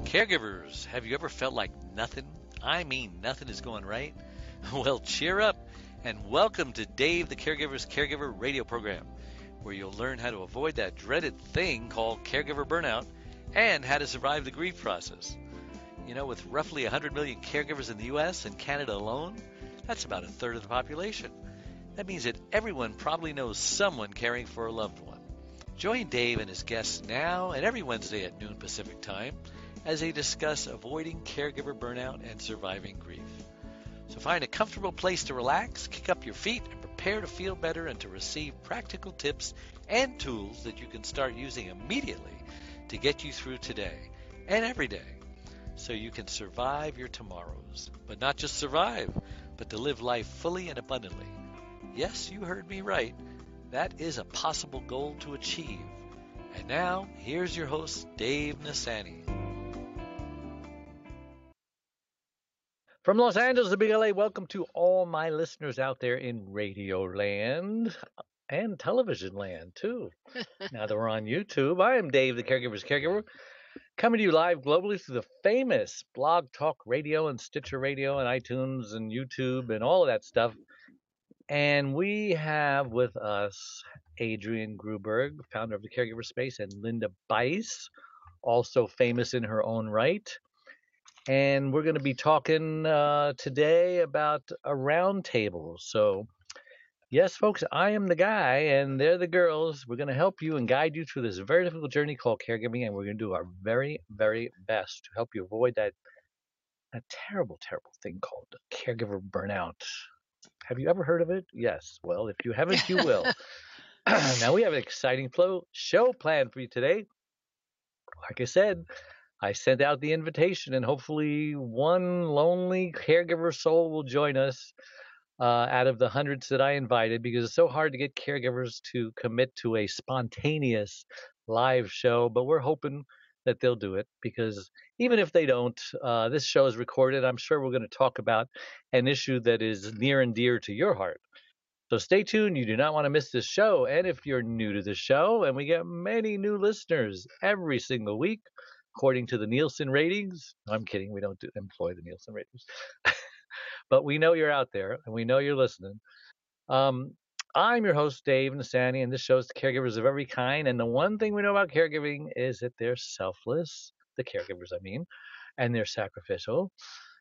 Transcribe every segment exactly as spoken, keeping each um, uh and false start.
Caregivers, have you ever felt like nothing? I mean, nothing is going right? Well, cheer up and welcome to Dave the Caregiver's Caregiver radio program, where you'll learn how to avoid that dreaded thing called caregiver burnout and how to survive the grief process. You know, with roughly one hundred million caregivers in the U S and Canada alone, that's about a third of the population. That means that everyone probably knows someone caring for a loved one. Join Dave and his guests now and every Wednesday at noon Pacific Time as they discuss avoiding caregiver burnout and surviving grief. So find a comfortable place to relax, kick up your feet, and prepare to feel better and to receive practical tips and tools that you can start using immediately to get you through today and every day so you can survive your tomorrows. But not just survive, but to live life fully and abundantly. Yes, you heard me right. That is a possible goal to achieve. And now, here's your host, Dave Nasani. From Los Angeles, the Big L A, welcome to all my listeners out there in radio land and television land, too. Now that we're on YouTube, I am Dave, the Caregiver's Caregiver, coming to you live globally through the famous Blog Talk Radio and Stitcher Radio and iTunes and YouTube and all of that stuff. And we have with us Adrienne Gruberg, founder of the Caregiver Space, and Linda Bice, also famous in her own right. And we're going to be talking uh, today about a roundtable. So, yes, folks, I am the guy, and they're the girls. We're going to help you and guide you through this very difficult journey called caregiving, and we're going to do our very, very best to help you avoid that, that terrible, terrible thing called caregiver burnout. Have you ever heard of it? Yes. Well, if you haven't, you will. Now, we have an exciting flow show planned for you today. Like I said, I sent out the invitation, and hopefully one lonely caregiver soul will join us uh, out of the hundreds that I invited, because it's so hard to get caregivers to commit to a spontaneous live show. But we're hoping that they'll do it, because even if they don't, uh, this show is recorded. I'm sure we're going to talk about an issue that is near and dear to your heart. So stay tuned. You do not want to miss this show. And if you're new to the show, and we get many new listeners every single week, according to the Nielsen ratings. No, I'm kidding. We don't do, employ the Nielsen ratings. But we know you're out there, and we know you're listening. Um, I'm your host, Dave Nasani, and this show is the caregivers of every kind. And the one thing we know about caregiving is that they're selfless, the caregivers, I mean, and they're sacrificial.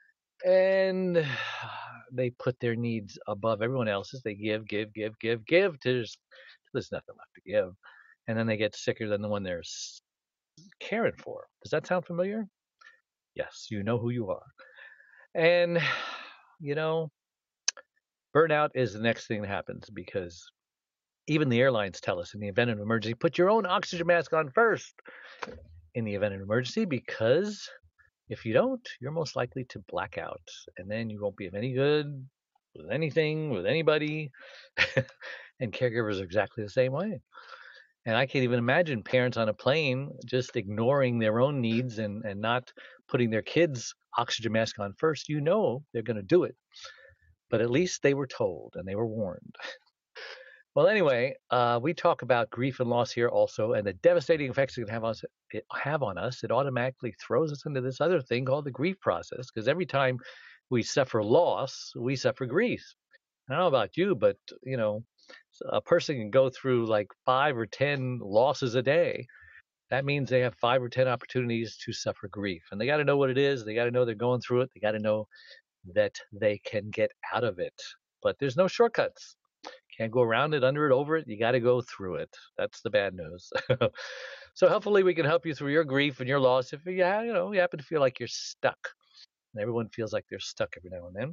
And they put their needs above everyone else's. They give, give, give, give, give till there's, till there's nothing left to give. And then they get sicker than the one they're caring for. Does that sound familiar? Yes, you know who you are. And, you know, burnout is the next thing that happens, because even the airlines tell us in the event of an emergency, put your own oxygen mask on first in the event of an emergency, because if you don't, you're most likely to black out, and then you won't be of any good with anything, with anybody. And caregivers are exactly the same way. And I can't even imagine parents on a plane just ignoring their own needs and, and not putting their kids' oxygen mask on first. You know they're going to do it. But at least they were told and they were warned. Well, anyway, uh, we talk about grief and loss here also, and the devastating effects it can have on us. It, have on us. It automatically throws us into this other thing called the grief process, because every time we suffer loss, we suffer grief. I don't know about you, but, you know, a person can go through like five or ten losses a day. That means they have five or ten opportunities to suffer grief. And they got to know what it is. They got to know they're going through it. They got to know that they can get out of it. But there's no shortcuts. Can't go around it, under it, over it. You got to go through it. That's the bad news. So hopefully we can help you through your grief and your loss if you, you know, you happen to feel like you're stuck. And everyone feels like they're stuck every now and then.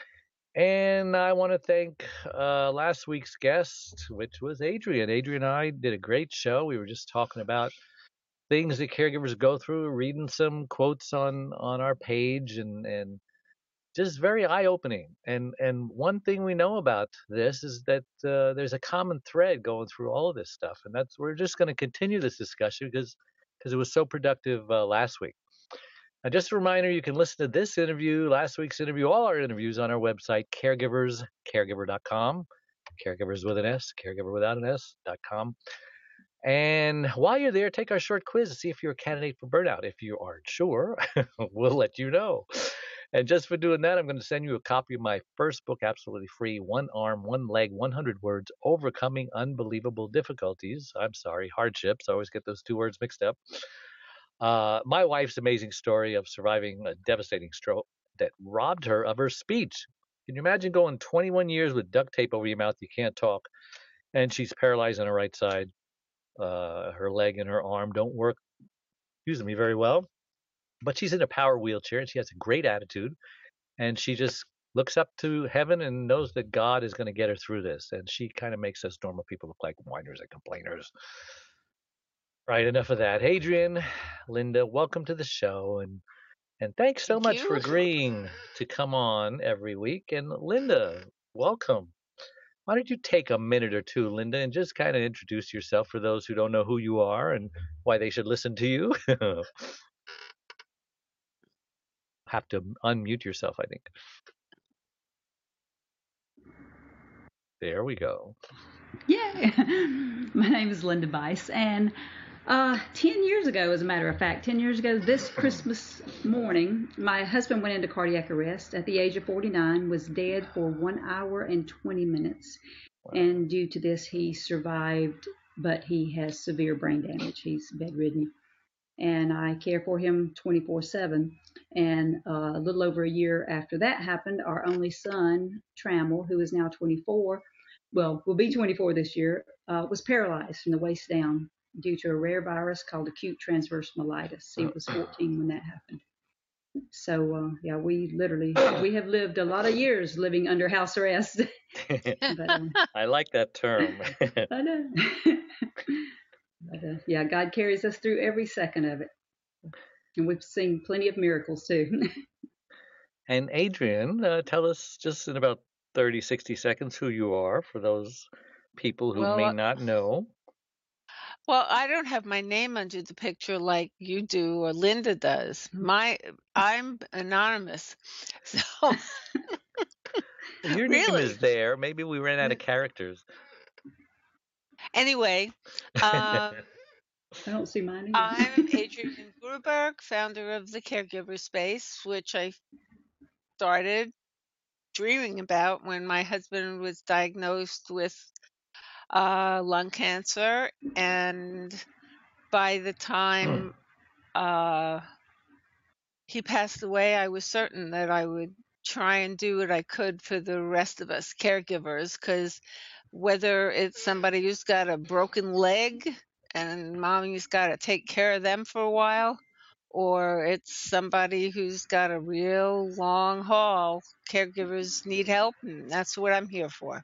And I want to thank uh, last week's guest, which was Adrienne. Adrienne and I did a great show. We were just talking about things that caregivers go through, reading some quotes on, on our page, and, and just very eye-opening. And and one thing we know about this is that uh, there's a common thread going through all of this stuff. And that's we're just going to continue this discussion because because it was so productive uh, last week. Now, just a reminder, you can listen to this interview, last week's interview, all our interviews on our website, caregivers caregiver dot com, caregivers with an S, caregiver without an S dot com. And while you're there, take our short quiz to see if you're a candidate for burnout. If you aren't sure, we'll let you know. And just for doing that, I'm going to send you a copy of my first book, absolutely free: One Arm, One Leg, one hundred Words, Overcoming Unbelievable Difficulties. I'm sorry, hardships. I always get those two words mixed up. Uh, my wife's amazing story of surviving a devastating stroke that robbed her of her speech. Can you imagine going twenty-one years with duct tape over your mouth? You can't talk. And she's paralyzed on her right side. Uh, her leg and her arm don't work, excuse me, very well. But she's in a power wheelchair and she has a great attitude. And she just looks up to heaven and knows that God is going to get her through this. And she kind of makes us normal people look like whiners and complainers. Right, enough of that. Adrienne, Linda, welcome to the show. And and thanks so Thank much you. for agreeing to come on every week. And Linda, welcome. Why don't you take a minute or two, Linda, and just kind of introduce yourself for those who don't know who you are and why they should listen to you? Have to unmute yourself, I think. There we go. Yeah. My name is Linda Bice, and uh, ten years ago, as a matter of fact, ten years ago this Christmas morning, my husband went into cardiac arrest at the age of forty-nine, was dead for one hour and twenty minutes. Wow. And due to this, he survived, but he has severe brain damage. He's bedridden. And I care for him twenty-four seven. And uh, a little over a year after that happened, our only son, Trammell, who is now twenty-four, well, will be twenty-four this year, uh, was paralyzed from the waist down due to a rare virus called acute transverse myelitis. He was fourteen when that happened. So, uh, yeah, we literally, we have lived a lot of years living under house arrest. But, um, I like that term. I know. But, uh, yeah, God carries us through every second of it. And we've seen plenty of miracles, too. And Adrienne, uh, tell us just in about thirty, sixty seconds who you are for those people who well, may not know. Well, I don't have my name under the picture like you do or Linda does. My I'm anonymous. So your really? name is there. Maybe we ran out of characters. Anyway, um, I don't see mine either. I'm Adrienne Gruberg, founder of the Caregiver Space, which I started dreaming about when my husband was diagnosed with uh, lung cancer. And by the time uh, he passed away, I was certain that I would try and do what I could for the rest of us caregivers, because whether it's somebody who's got a broken leg and mommy's got to take care of them for a while, or it's somebody who's got a real long haul, caregivers need help, and that's what I'm here for.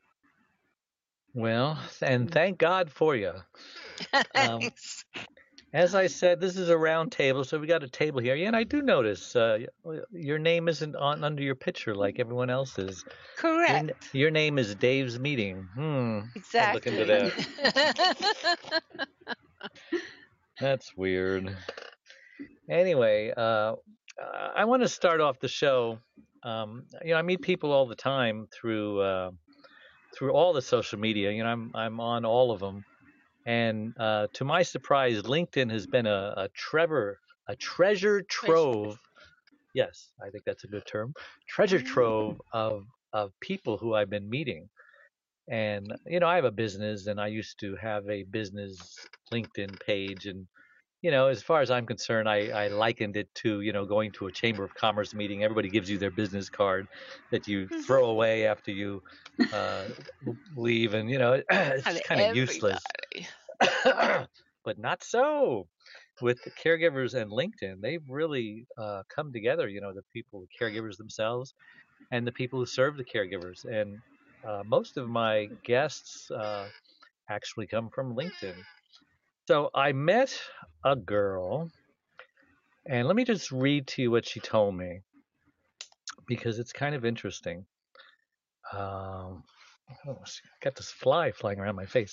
Well, and thank God for you. Um, as I said, this is a round table, so we got a table here. Yeah, and I do notice uh, your name isn't on under your picture like everyone else's. Correct. Your, your name is Dave's Meeting. Hmm. Exactly. I'll look into that. That's weird. Anyway, uh, I want to start off the show. Um, you know, I meet people all the time through uh, through all the social media. You know, I'm I'm on all of them. And uh, to my surprise, LinkedIn has been a, a Trevor, a treasure trove. Yes, I think that's a good term. Treasure trove of of people who I've been meeting. And you know, I have a business, and I used to have a business LinkedIn page. And you know, as far as I'm concerned, I, I likened it to you know going to a Chamber of Commerce meeting. Everybody gives you their business card that you throw away after you uh, leave, and you know, it's kind of useless. But not so with the caregivers and LinkedIn. They've really uh, come together, you know, the people, the caregivers themselves and the people who serve the caregivers. And uh, most of my guests uh, actually come from LinkedIn. So I met a girl, and let me just read to you what she told me because it's kind of interesting. Um, oh, I got this fly flying around my face.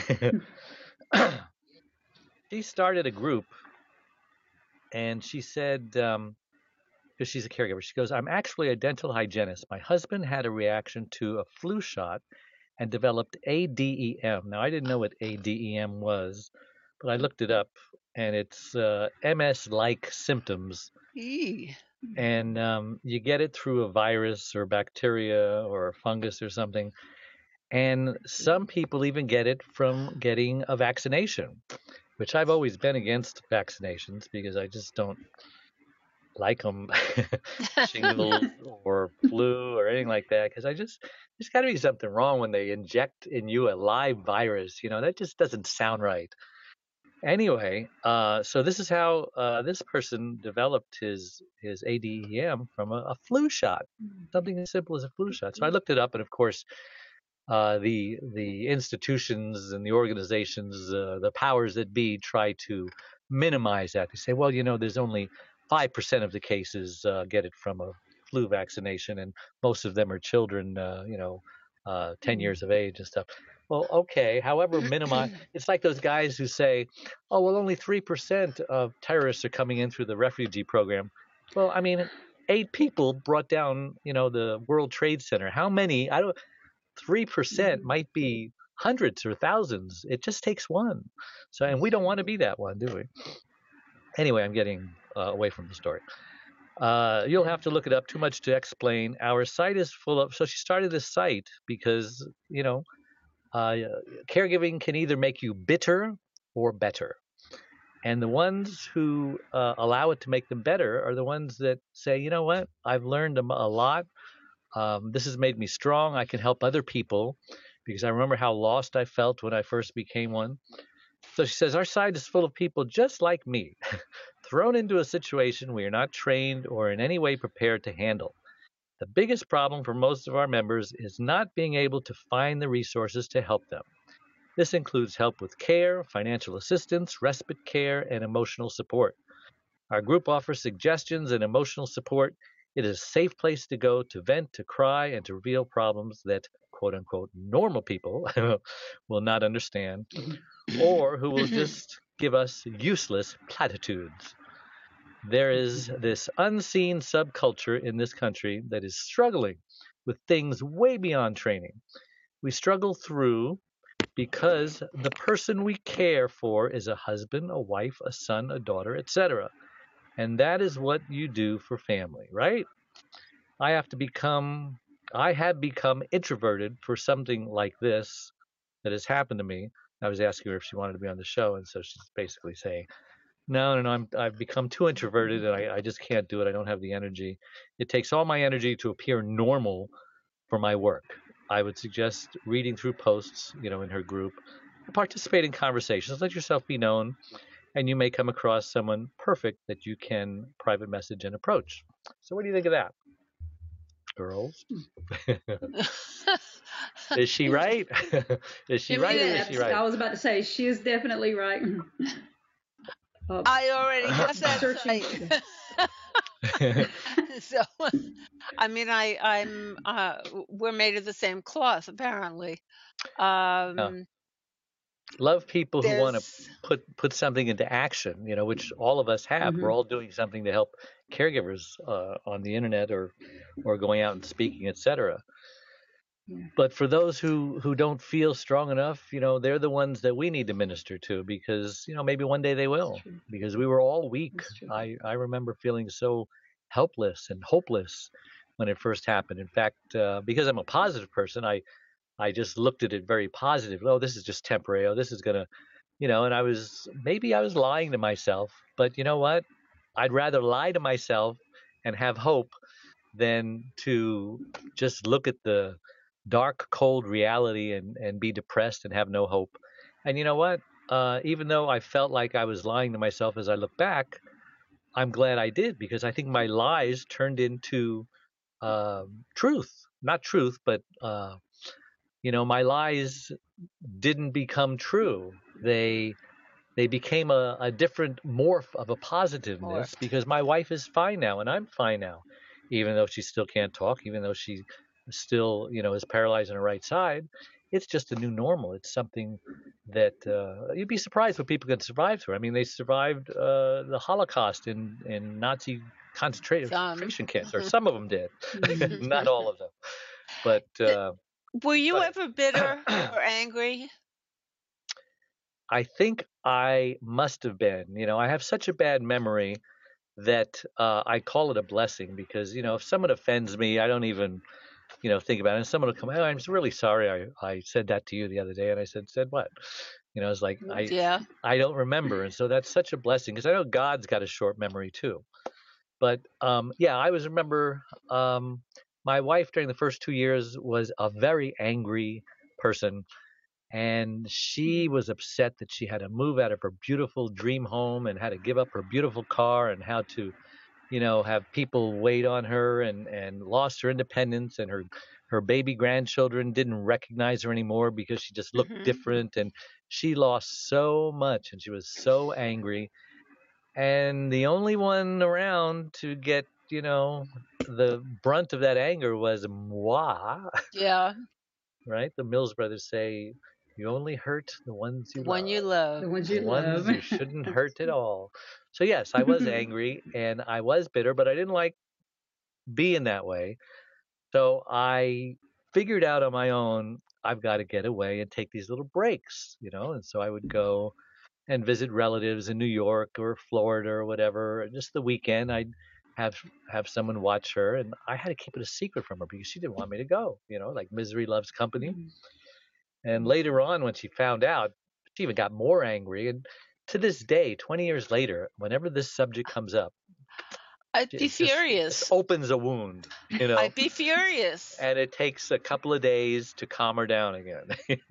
She started a group, and she said, um, because she's a caregiver, she goes, I'm actually a dental hygienist. My husband had a reaction to a flu shot, and developed A D E M. Now, I didn't know what A D E M was, but I looked it up, and it's uh, M S-like symptoms. Eee. And um, you get it through a virus or bacteria or fungus or something. And some people even get it from getting a vaccination, which I've always been against vaccinations because I just don't like them, shingles or flu or anything like that. Because I just, there's got to be something wrong when they inject in you a live virus. You know, that just doesn't sound right. Anyway, uh, so this is how uh, this person developed his his A D E M from a, a flu shot, something as simple as a flu shot. So I looked it up, and of course, uh, the the institutions and the organizations, uh, the powers that be, try to minimize that. They say, well, you know, there's only five percent of the cases uh, get it from a flu vaccination, and most of them are children, uh, you know, uh, ten years of age and stuff. Well, okay, however, minimize. It's like those guys who say, oh, well, only three percent of terrorists are coming in through the refugee program. Well, I mean, eight people brought down, you know, the World Trade Center. How many? I don't. Three percent might be hundreds or thousands. It just takes one. So, and we don't want to be that one, do we? Anyway, I'm getting uh, away from the story. Uh, you'll have to look it up. Too much to explain. Our site is full of. So she started this site because, you know, uh, caregiving can either make you bitter or better. And the ones who uh, allow it to make them better are the ones that say, you know what, I've learned a, a lot. Um, this has made me strong. I can help other people because I remember how lost I felt when I first became one. So she says, our site is full of people just like me, thrown into a situation we are not trained or in any way prepared to handle. The biggest problem for most of our members is not being able to find the resources to help them. This includes help with care, financial assistance, respite care, and emotional support. Our group offers suggestions and emotional support. It is a safe place to go to vent, to cry, and to reveal problems that, quote unquote, normal people will not understand, or who will just give us useless platitudes. There is this unseen subculture in this country that is struggling with things way beyond training. We struggle through because the person we care for is a husband, a wife, a son, a daughter, et cetera. And that is what you do for family, right? I have to become, I have become introverted for something like this that has happened to me. I was asking her if she wanted to be on the show, and so she's basically saying, no, no, no, I'm, I've become too introverted, and I, I just can't do it. I don't have the energy. It takes all my energy to appear normal for my work. I would suggest reading through posts, you know, in her group, participate in conversations, let yourself be known, and you may come across someone perfect that you can private message and approach. So what do you think of that, girls? Is she right? Is she You right or mean is it? she right? I was about to say she is definitely right. Uh, I already got that searching. site. So, I mean, I, I'm, uh, we're made of the same cloth, apparently. Yeah. Um, Love people who want to there's, put put something into action, you know, which all of us have. We're Mhm. all doing something to help caregivers uh, on the internet or or going out and speaking, et cetera. Yeah. But for those who who don't feel strong enough, you know, they're the ones that we need to minister to because, you know, maybe one day they will. That's true. Because we were all weak. That's true. I I remember feeling so helpless and hopeless when it first happened. In fact, uh, because I'm a positive person, I I just looked at it very positive. Oh, this is just temporary. Oh, this is gonna, you know. And I was maybe I was lying to myself, but you know what? I'd rather lie to myself and have hope than to just look at the dark, cold reality and and be depressed and have no hope. And you know what? Uh, even though I felt like I was lying to myself as I look back, I'm glad I did because I think my lies turned into um, truth. Not truth, but uh, you know, my lies didn't become true. They they became a, a different morph of a positiveness Morphed. because my wife is fine now and I'm fine now, even though she still can't talk, even though she still, you know, is paralyzed on her right side. It's just a new normal. It's something that uh, you'd be surprised what people can survive through. I mean, they survived uh, the Holocaust in, in Nazi concentration some, camps, or some of them did, Mhm. not all of them. But uh, Were you Go ever bitter ahead. or angry? I think I must have been. You know, I have such a bad memory that uh, I call it a blessing because, you know, if someone offends me, I don't even, you know, think about it. And someone will come, oh, I'm really sorry. I, I said that to you the other day. And I said, said what? You know, it's like, I, Yeah. I don't remember. And so that's such a blessing because I know God's got a short memory too. But um, yeah, I was remember um, my wife during the first two years was a very angry person. And she was upset that she had to move out of her beautiful dream home and had to give up her beautiful car and how to, you know, have people wait on her and, and lost her independence and her, her baby grandchildren didn't recognize her anymore because she just looked hmm different and she lost so much and she was so angry. And the only one around to get, you know, the brunt of that anger was moi, Yeah. right? The Mills brothers say, you only hurt the ones The you one you love, love. The ones the you love. ones you shouldn't hurt at all. So, yes, I was angry and I was bitter, but I didn't like being that way. So I figured out on my own, I've got to get away and take these little breaks, you know? And so I would go and visit relatives in New York or Florida or whatever. And just the weekend, I'd have have someone watch her, and I had to keep it a secret from her because she didn't want me to go. You know, like misery loves company. And later on, when she found out, she even got more angry. And to this day, twenty years later, whenever this subject comes up, I'd be it just just furious. opens a wound, you know. I'd be furious. And it takes a couple of days to calm her down again.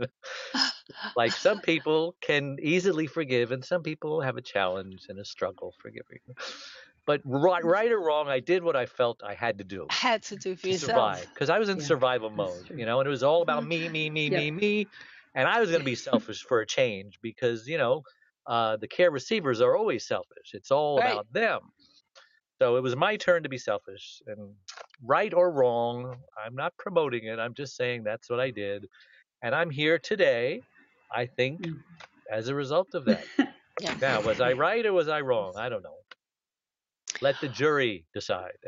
Like some people can easily forgive, and some people have a challenge and a struggle forgiving. But right, right or wrong, I did what I felt I had to do Had to do for to yourself. survive because I was in Yeah, survival that's mode, true. you know, and it was all about Mhm. me, me, me, Yep. me, me, and I was going to be selfish for a change because you know uh, the care receivers are always selfish. It's all Right. about them. So it was my turn to be selfish, and right or wrong, I'm not promoting it. I'm just saying that's what I did, and I'm here today. I think Mm. as a result of that. Yeah. Now, was I right or was I wrong? I don't know. Let the jury decide.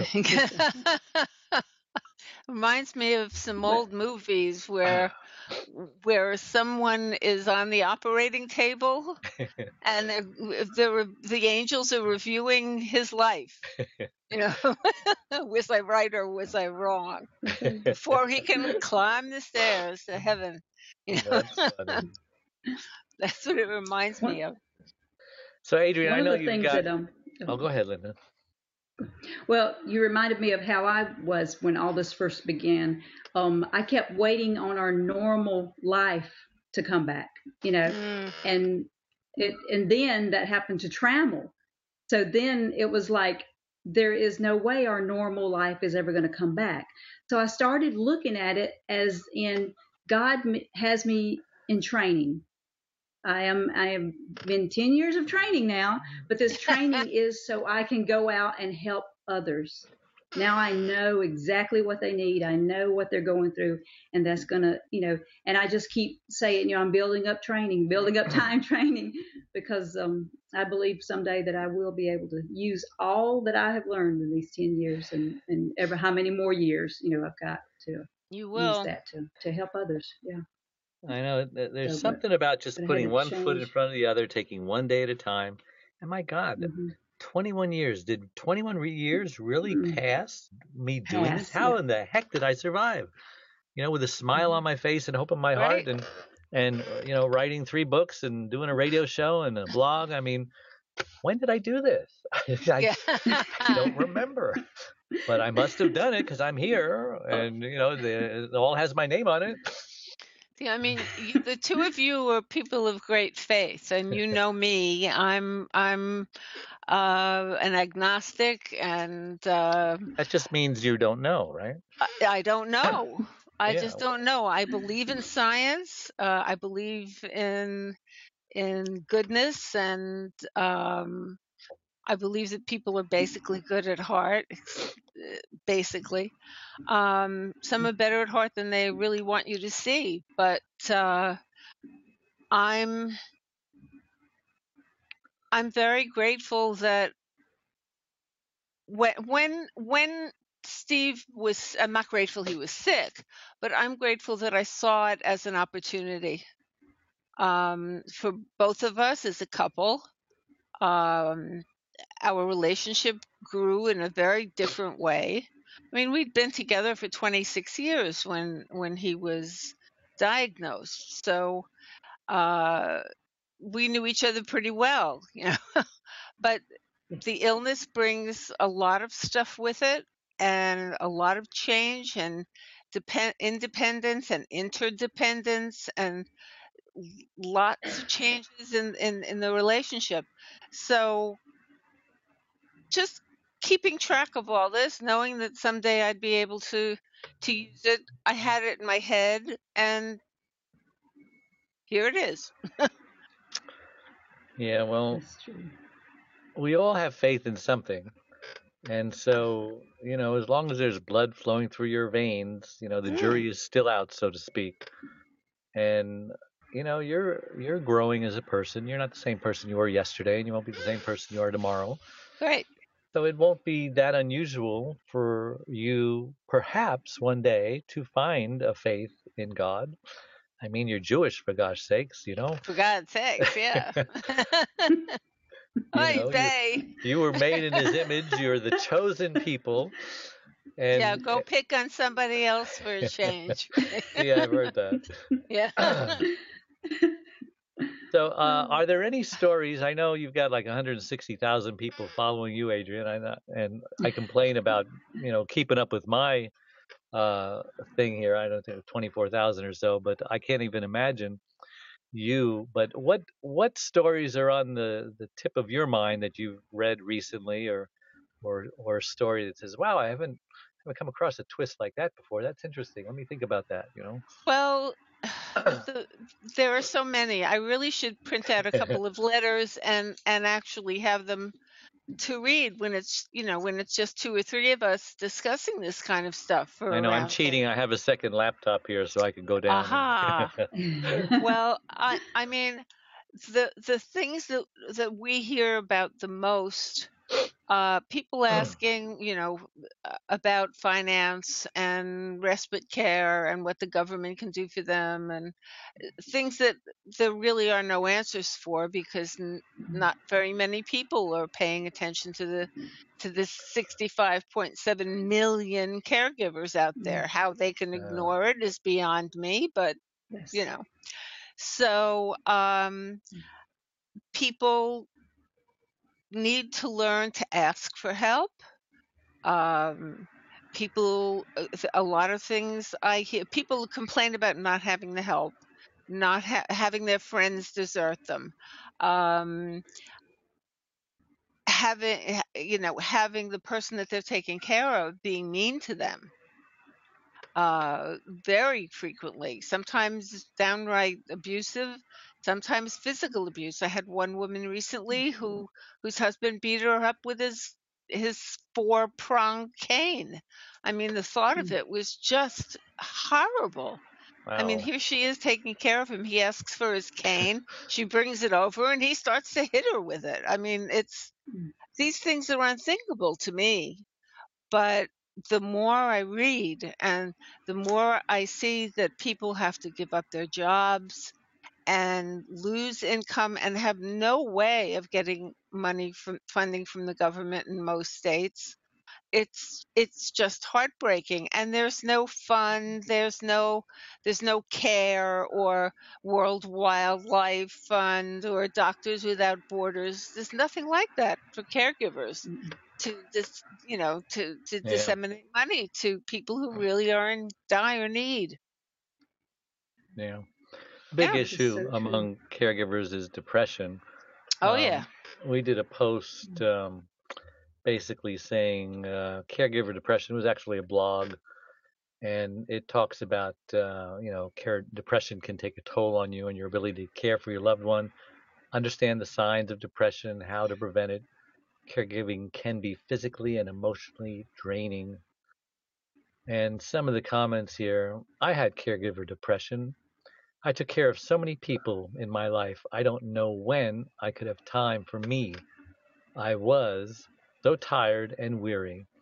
Reminds me of some Well, old movies where where someone is on the operating table and they're, they're, the angels are reviewing his life. You know, was I right or was I wrong? Before he can climb the stairs to heaven. You know, That's funny. that's what it reminds one me of. So, Adrian, one I of know the you've things got. that um Oh, go ahead, Linda. well, you reminded me of how I was when all this first began. Um, I kept waiting on our normal life to come back, you know, Mm, and it and then that happened to Trammell. So then it was like there is no way our normal life is ever going to come back. So I started looking at it as in God m- has me in training. I am I have been ten years of training now, but this training is so I can go out and help others. Now I know exactly what they need. I know what they're going through, and that's gonna, you know, and I just keep saying, you know, I'm building up training, building up time training, because um, I believe someday that I will be able to use all that I have learned in these ten years, and and ever how many more years, you know, I've got to you use will. that to to help others. Yeah. I know th- there's So, but something about just but I had putting to one foot in change. front of the other, taking one day at a time. And my God, Hmm. twenty-one years. Did twenty-one re- years really Mm, pass me doing this? pass, How yeah. in the heck did I survive? You know, with a smile on Hmm. my face and hope in my heart Right. and and uh, you know, writing three books and doing a radio show and a blog. I mean, when did I do this? I Yeah. don't remember, but I must have done it because I'm here, and you know, the, it all has my name on it. See, I mean, you, the two of you are people of great faith, and you know me. I'm I'm uh, an agnostic, and uh, That just means you don't know, right? I, I don't know. I Yeah. just don't know. I believe in science. Uh, I believe in in goodness, and um, I believe that people are basically good at heart. ex- uh, Basically, um, some are better at heart than they really want you to see, but uh, I'm I'm very grateful that when when when Steve was, I'm not grateful he was sick, but I'm grateful that I saw it as an opportunity um, for both of us as a couple. Um, our relationship grew in a very different way. I mean, we'd been together for twenty-six years when when he was diagnosed, so uh, we knew each other pretty well, you know. But the illness brings a lot of stuff with it, and a lot of change, and depend independence and interdependence, and lots of changes in, in, in the relationship. So just keeping track of all this, knowing that someday I'd be able to to use it. I had it in my head, and here it is. Yeah, well, That's true. we all have faith in something. And so, you know, as long as there's blood flowing through your veins, you know, the Mm. jury is still out, so to speak. And, you know, you're you're growing as a person. You're not the same person you were yesterday, and you won't be the same person you are tomorrow. Great. So it won't be that unusual for you, perhaps one day, to find a faith in God. I mean, you're Jewish, for gosh sakes, you know. For God's sakes, yeah. You Oy know, you, vey. you were made in His image. You're the chosen people. And Yeah, go pick on somebody else for a change. yeah, I've heard that. Yeah. So, uh, are there any stories? I know you've got like one hundred sixty thousand people following you, Adrienne, I know, and I complain about, you know, keeping up with my uh, thing here. I don't think twenty-four thousand or so, but I can't even imagine you. But what what stories are on the, the tip of your mind that you've read recently, or or or a story that says, "Wow, I haven't haven't come across a twist like that before. That's interesting. Let me think about that." You know. Well, the, there are so many. I really should print out a couple of letters and and actually have them to read when it's, you know, when it's just two or three of us discussing this kind of stuff for I know I'm around cheating. here. I have a second laptop here, so I could go down. Aha. And Well, I I mean, the the things that that we hear about the most, uh, people asking, you know, uh, about finance and respite care and what the government can do for them, and uh, things that there really are no answers for, because n- not very many people are paying attention to the to the sixty-five point seven million caregivers out there. How they can uh, ignore it is beyond me, but Yes. you know. So um, people need to learn to ask for help. Um, people, uh, th- a lot of things I hear, people complain about not having the help, not ha- having their friends desert them, um, having, ha- you know, having the person that they're taking care of being mean to them. Uh, very frequently, sometimes downright abusive, sometimes physical abuse. I had one woman recently who whose husband beat her up with his his four pronged cane. I mean, the thought of it was just horrible. I mean, wow. here she is taking care of him. He asks for his cane. She brings it over and he starts to hit her with it. I mean, it's these things are unthinkable to me. But the more I read and the more I see that people have to give up their jobs and lose income and have no way of getting money from funding from the government in most states, it's it's just heartbreaking. And there's no fund, there's no there's no care or World Wildlife Fund or Doctors Without Borders. There's nothing like that for caregivers to dis, you know, to to Yeah. disseminate money to people who really are in dire need. Yeah. Big Yeah. issue so true. among caregivers is depression. Oh Um, yeah. we did a post um, basically saying uh, caregiver depression. It was actually a blog, and it talks about uh, you know, care depression can take a toll on you and your ability to care for your loved one, understand the signs of depression, how to prevent it. Caregiving can be physically and emotionally draining. And some of the comments here, I had caregiver depression. I took care of so many people in my life. I don't know when I could have time for me. I was so tired and weary.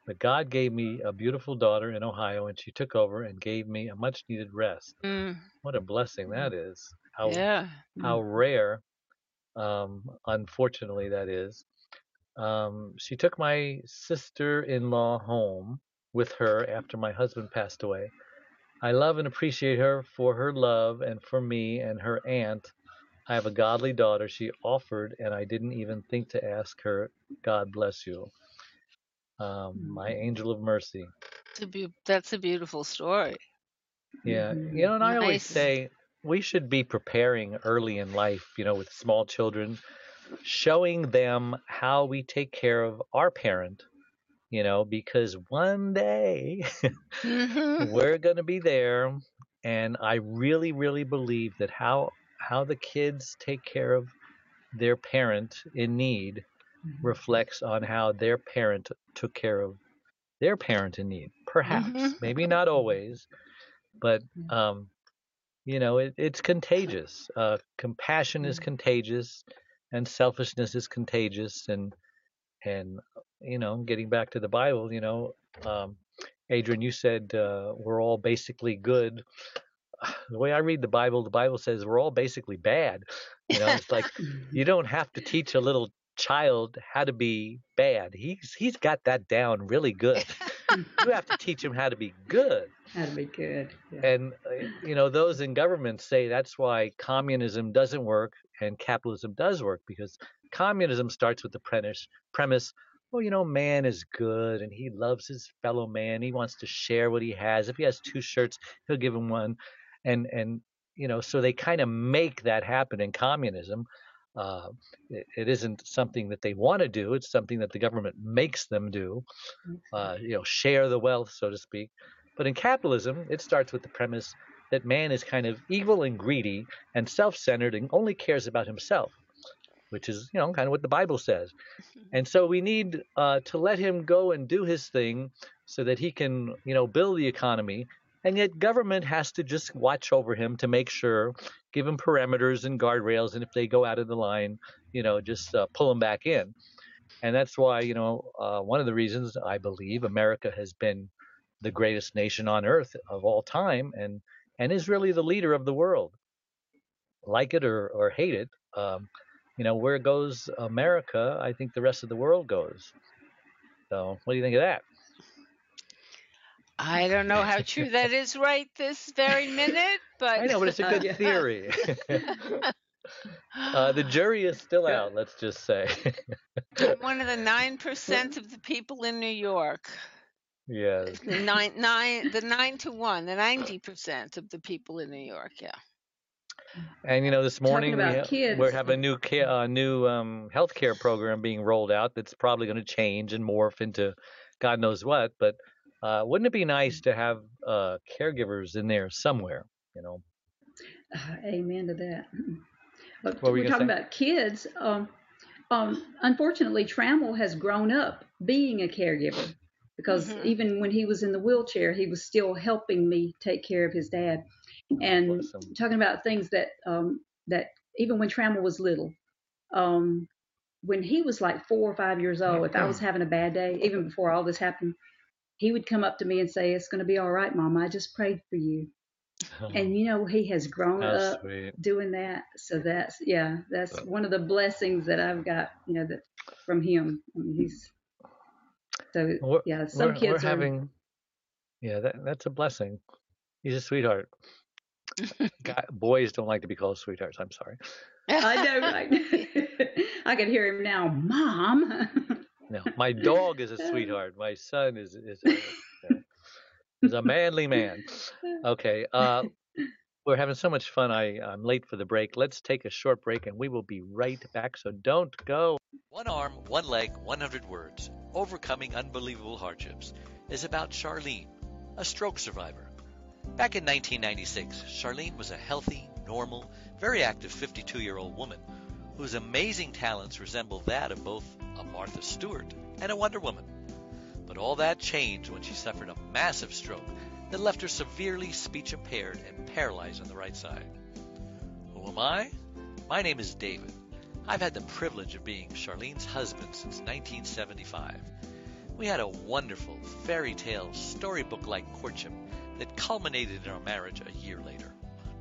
But God gave me a beautiful daughter in Ohio, and she took over and gave me a much needed rest. Mm. What a blessing that is. How Yeah. how rare, um, unfortunately, that is. Um, she took my sister-in-law home with her after my husband passed away. I love and appreciate her for her love and for me and her aunt. I have a godly daughter she offered, and I didn't even think to ask her, God bless you. Um, my angel of mercy. It's a beau- That's a beautiful story. Yeah. You know, and I always Nice. say we should be preparing early in life, you know, with small children, showing them how we take care of our parent, you know, because one day Mhm. we're going to be there. And I really, really believe that how how the kids take care of their parent in need reflects on how their parent took care of their parent in need. Perhaps, Mhm. maybe not always, but um, you know, it, it's contagious. Uh, compassion is contagious, and selfishness is contagious. And and you know, getting back to the Bible, you know, um, Adrian, you said uh, we're all basically good. The way I read the Bible, the Bible says we're all basically bad. You know, it's like you don't have to teach a little child how to be bad. He's he's got that down really good. You have to teach him how to be good. How to be good. Yeah. And uh, you know, those in government say that's why communism doesn't work and capitalism does work, because communism starts with the premise premise, well, you know, man is good and he loves his fellow man. He wants to share what he has. If he has two shirts, he'll give him one. And and you know, so they kind of make that happen in communism. Uh, it, it isn't something that they want to do. It's something that the government makes them do. Uh, you know, share the wealth, so to speak. But in capitalism, it starts with the premise that man is kind of evil and greedy and self-centered and only cares about himself, which is, you know, kind of what the Bible says. And so we need uh, to let him go and do his thing so that he can, you know, build the economy. And yet government has to just watch over him to make sure, give him parameters and guardrails. And if they go out of the line, you know, just uh, pull them back in. And that's why, you know, uh, one of the reasons I believe America has been the greatest nation on earth of all time, and and is really the leader of the world. Like it or, or hate it, um, you know, where goes America, I think the rest of the world goes. So what do you think of that? I don't know how true that is right this very minute, but I know, but it's a good Yeah. theory. uh, the jury is still out, let's just say. I'm one of the nine percent of the people in New York. Yes. Nine, nine, the nine to one, the ninety percent of the people in New York. Yeah. And you know, this morning we about ha- kids. we're having a new ca- uh, new um, healthcare program being rolled out that's probably going to change and morph into God knows what. But uh, wouldn't it be nice to have uh, caregivers in there somewhere? You know, Uh, amen to that. But what were you we're gonna talking say? about kids. Um, um, unfortunately, Trammell has grown up being a caregiver because Mhm. even when he was in the wheelchair, he was still helping me take care of his dad. And Bless him. talking about things that um, that even when Trammell was little, um, when he was like four or five years old, if I was having a bad day, even before all this happened, he would come up to me and say, "It's going to be all right, Mom. I just prayed for you." And you know, he has grown How up sweet. doing that. So that's yeah, that's one of the blessings that I've got, you know, that from him. I mean, he's so We're yeah. Some we're, we're kids are having yeah, that that's a blessing. He's a sweetheart. Guy, boys don't like to be called sweethearts. I'm sorry. I know, right? I can hear him now, Mom. No, my dog is a sweetheart. My son is is a, you know, is a manly man. Okay. Uh, we're having so much fun. I I'm late for the break. Let's take a short break, and we will be right back. So don't go. One Arm, One Leg, one hundred Words, Overcoming Unbelievable Hardships, is about Charlene, a stroke survivor. Back in nineteen ninety-six, Charlene was a healthy, normal, very active fifty-two-year-old woman whose amazing talents resemble that of both a Martha Stewart and a Wonder Woman. But all that changed when she suffered a massive stroke that left her severely speech impaired and paralyzed on the right side. Who am I? My name is David. I've had the privilege of being Charlene's husband since nineteen seventy-five. We had a wonderful fairy tale storybook-like courtship that culminated in our marriage a year later.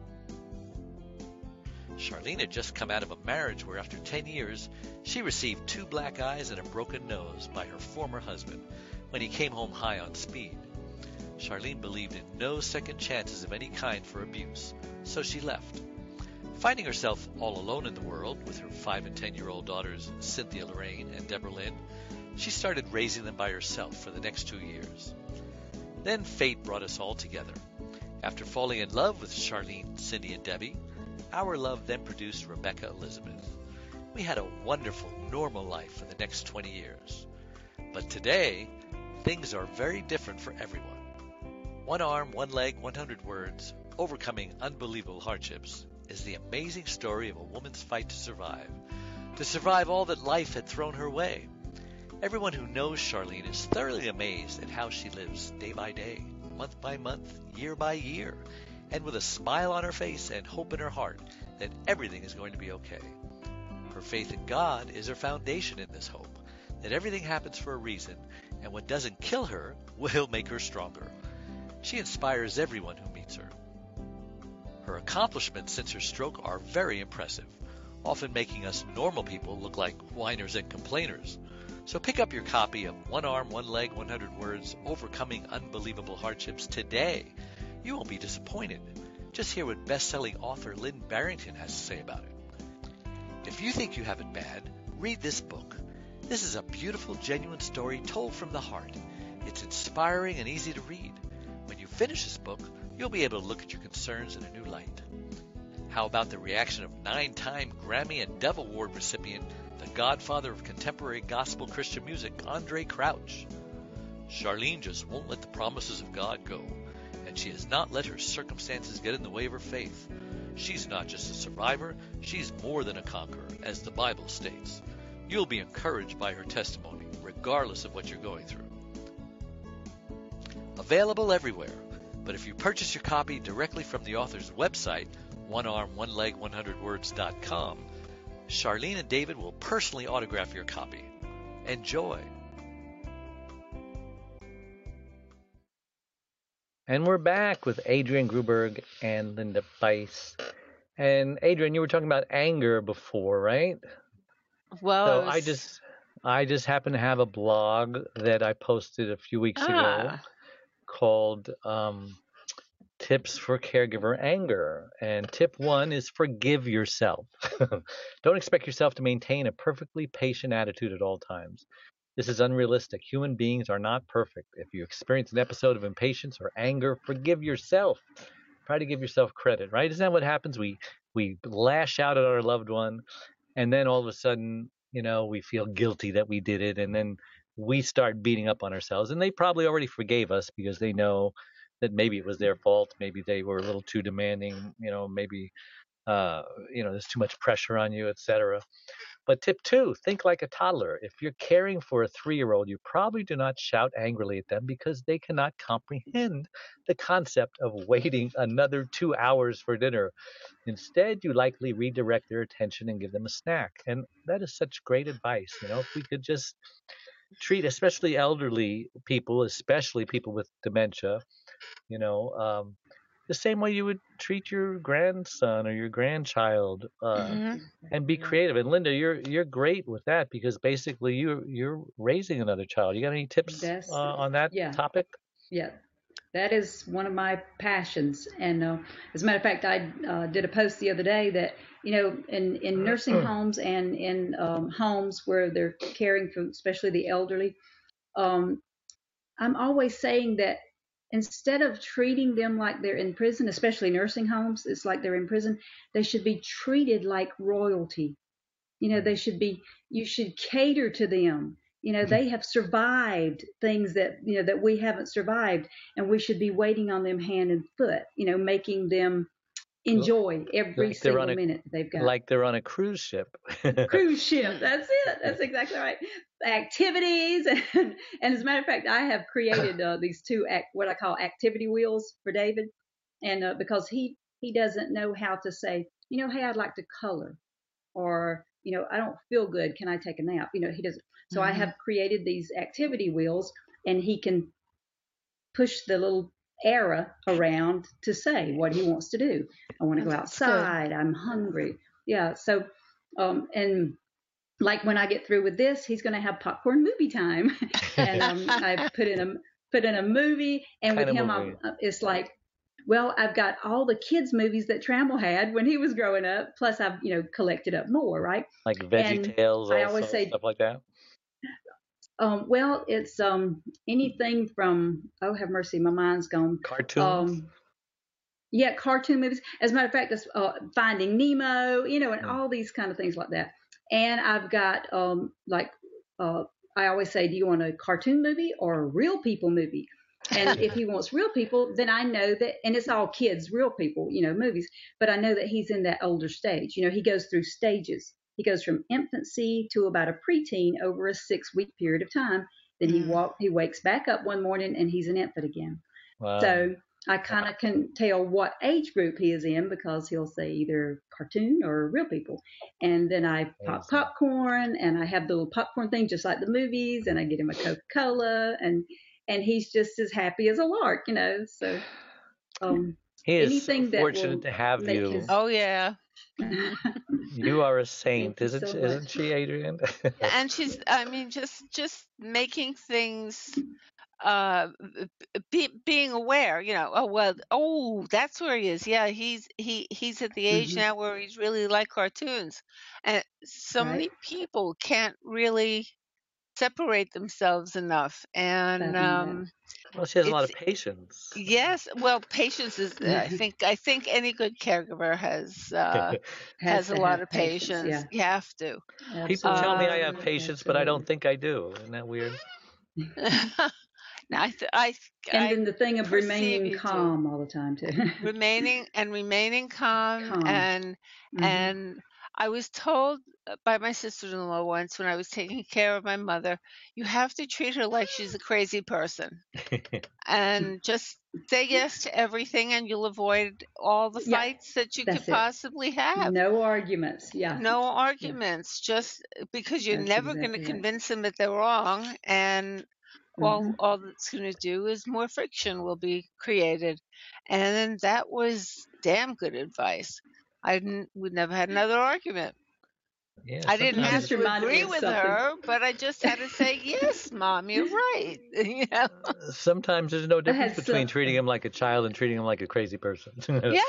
Charlene had just come out of a marriage where after ten years, she received two black eyes and a broken nose by her former husband when he came home high on speed. Charlene believed in no second chances of any kind for abuse, so she left. Finding herself all alone in the world with her five and ten-year-old daughters Cynthia Lorraine and Deborah Lynn, she started raising them by herself for the next two years. Then fate brought us all together. After falling in love with Charlene, Cindy, and Debbie, our love then produced Rebecca Elizabeth. We had a wonderful, normal life for the next twenty years. But today, things are very different for everyone. One arm, one leg, one hundred words, overcoming unbelievable hardships is the amazing story of a woman's fight to survive, to survive all that life had thrown her way. Everyone who knows Charlene is thoroughly amazed at how she lives day by day, month by month, year by year, and with a smile on her face and hope in her heart that everything is going to be okay. Her faith in God is her foundation in this hope, that everything happens for a reason, and what doesn't kill her will make her stronger. She inspires everyone who meets her. Her accomplishments since her stroke are very impressive, often making us normal people look like whiners and complainers. So pick up your copy of One Arm, One Leg, one hundred Words, Overcoming Unbelievable Hardships today. You won't be disappointed. Just hear what best-selling author Lynn Barrington has to say about it. If you think you have it bad, read this book. This is a beautiful, genuine story told from the heart. It's inspiring and easy to read. When you finish this book, you'll be able to look at your concerns in a new light. How about the reaction of nine-time Grammy and Dove Award recipient, the godfather of contemporary gospel Christian music, Andre Crouch? Charlene just won't let the promises of God go, and she has not let her circumstances get in the way of her faith. She's not just a survivor, she's more than a conqueror, as the Bible states. You'll be encouraged by her testimony, regardless of what you're going through. Available everywhere, but if you purchase your copy directly from the author's website, one arm one leg one hundred words dot com, Charlene and David will personally autograph your copy. Enjoy! And we're back with Adrienne Gruberg and Linda Bice. And Adrienne, you were talking about anger before, right? Well, So I was, I just I just happen to have a blog that I posted a few weeks ago ah, called um, Tips for Caregiver Anger. And tip one is forgive yourself. Don't expect yourself to maintain a perfectly patient attitude at all times. This is unrealistic. Human beings are not perfect. If you experience an episode of impatience or anger, forgive yourself. Try to give yourself credit, right? Isn't that what happens? We we lash out at our loved one, and then all of a sudden, you know, we feel guilty that we did it, and then we start beating up on ourselves. And they probably already forgave us because they know that maybe it was their fault, maybe they were a little too demanding, you know, maybe uh, you know, there's too much pressure on you, et cetera. But tip two, think like a toddler. If you're caring for a three-year-old, you probably do not shout angrily at them because they cannot comprehend the concept of waiting another two hours for dinner. Instead, you likely redirect their attention and give them a snack. And that is such great advice. You know, if we could just treat, especially elderly people, especially people with dementia, you know, um, the same way you would treat your grandson or your grandchild, uh, mhm. and be creative. And Linda, you're you're great with that because basically you're you're raising another child. You got any tips That's uh, on that yeah, topic? yeah. That is one of my passions. And uh, as a matter of fact, I uh, did a post the other day that, you know, in, in nursing homes and in um, homes where they're caring for especially the elderly, um, I'm always saying that instead of treating them like they're in prison, especially nursing homes, it's like they're in prison, they should be treated like royalty. You know, they should be, you should cater to them. You know, they have survived things that, you know, that we haven't survived, and we should be waiting on them hand and foot, you know, making them enjoy every Like they're on single a minute that they've got. like they're on a cruise ship. Cruise ship. That's it. That's exactly right. Activities. And, and as a matter of fact, I have created uh, these two, act, what I call activity wheels for David. And uh, because he, he doesn't know how to say, you know, hey, I'd like to color, or you know, I don't feel good. Can I take a nap? You know, he doesn't. So mm-hmm. I have created these activity wheels, and he can push the little arrow around to say what he wants to do. I want to go outside. I'm hungry. Yeah. So, um, and like when I get through with this, he's going to have popcorn movie time, and um, I put in a put in a movie, and kind with him, I, it's like, well, I've got all the kids' movies that Trammell had when he was growing up. Plus, I've you know collected up more, right? Like Veggie Tales, I always say stuff like that. Um, well, it's um anything from oh have mercy, my mind's gone. Cartoons. Um, yeah, cartoon movies. As a matter of fact, it's, uh, Finding Nemo, you know, and yeah. all these kind of things like that. And I've got um like uh I always say, do you want a cartoon movie or a real people movie? And if he wants real people, then I know that, and it's all kids, real people, you know, movies. But I know that he's in that older stage. You know, he goes through stages. He goes from infancy to about a preteen over a six-week period of time. Then he walk, he wakes back up one morning and he's an infant again. Wow. So I kind of can tell what age group he is in because he'll say either cartoon or real people. And then I pop popcorn, and I have the little popcorn thing just like the movies, and I get him a Coca-Cola, and and he's just as happy as a lark, you know. So um, he is anything so fortunate to have you. His... Oh yeah. You are a saint, isn't so isn't she, Adrienne? And she's, I mean, just just making things, uh, be, being aware, you know. Oh well, oh that's where he is. Yeah, he's he he's at the age mm-hmm. now where he's really like cartoons, and so right. many people can't really separate themselves enough, and um. Well, she has a lot of patience. Yes, well, patience is. Uh, I think. I think any good caregiver has uh, has, has a lot of patience. patience. Yeah. You have to. People um, tell me I have patience, but I don't think I do. Isn't that weird? Now, I, th- I and I then the thing of remaining calm do. all the time too. remaining and remaining calm, calm. and mm-hmm. and I was told by my sister-in-law once when I was taking care of my mother, you have to treat her like she's a crazy person, and just say yes to everything, and you'll avoid all the fights yeah, that you could it. possibly have. No arguments. Yeah. No arguments. Yeah. Just because you're that's never exactly going to convince them that they're wrong, and mm-hmm. all all it's going to do is more friction will be created. And then that was damn good advice. I didn't, we never had another argument. Yeah, I didn't have to agree with something. her, but I just had to say, yes, Mom, you're right. You know? Sometimes there's no difference between some... treating him like a child and treating him like a crazy person. Yeah.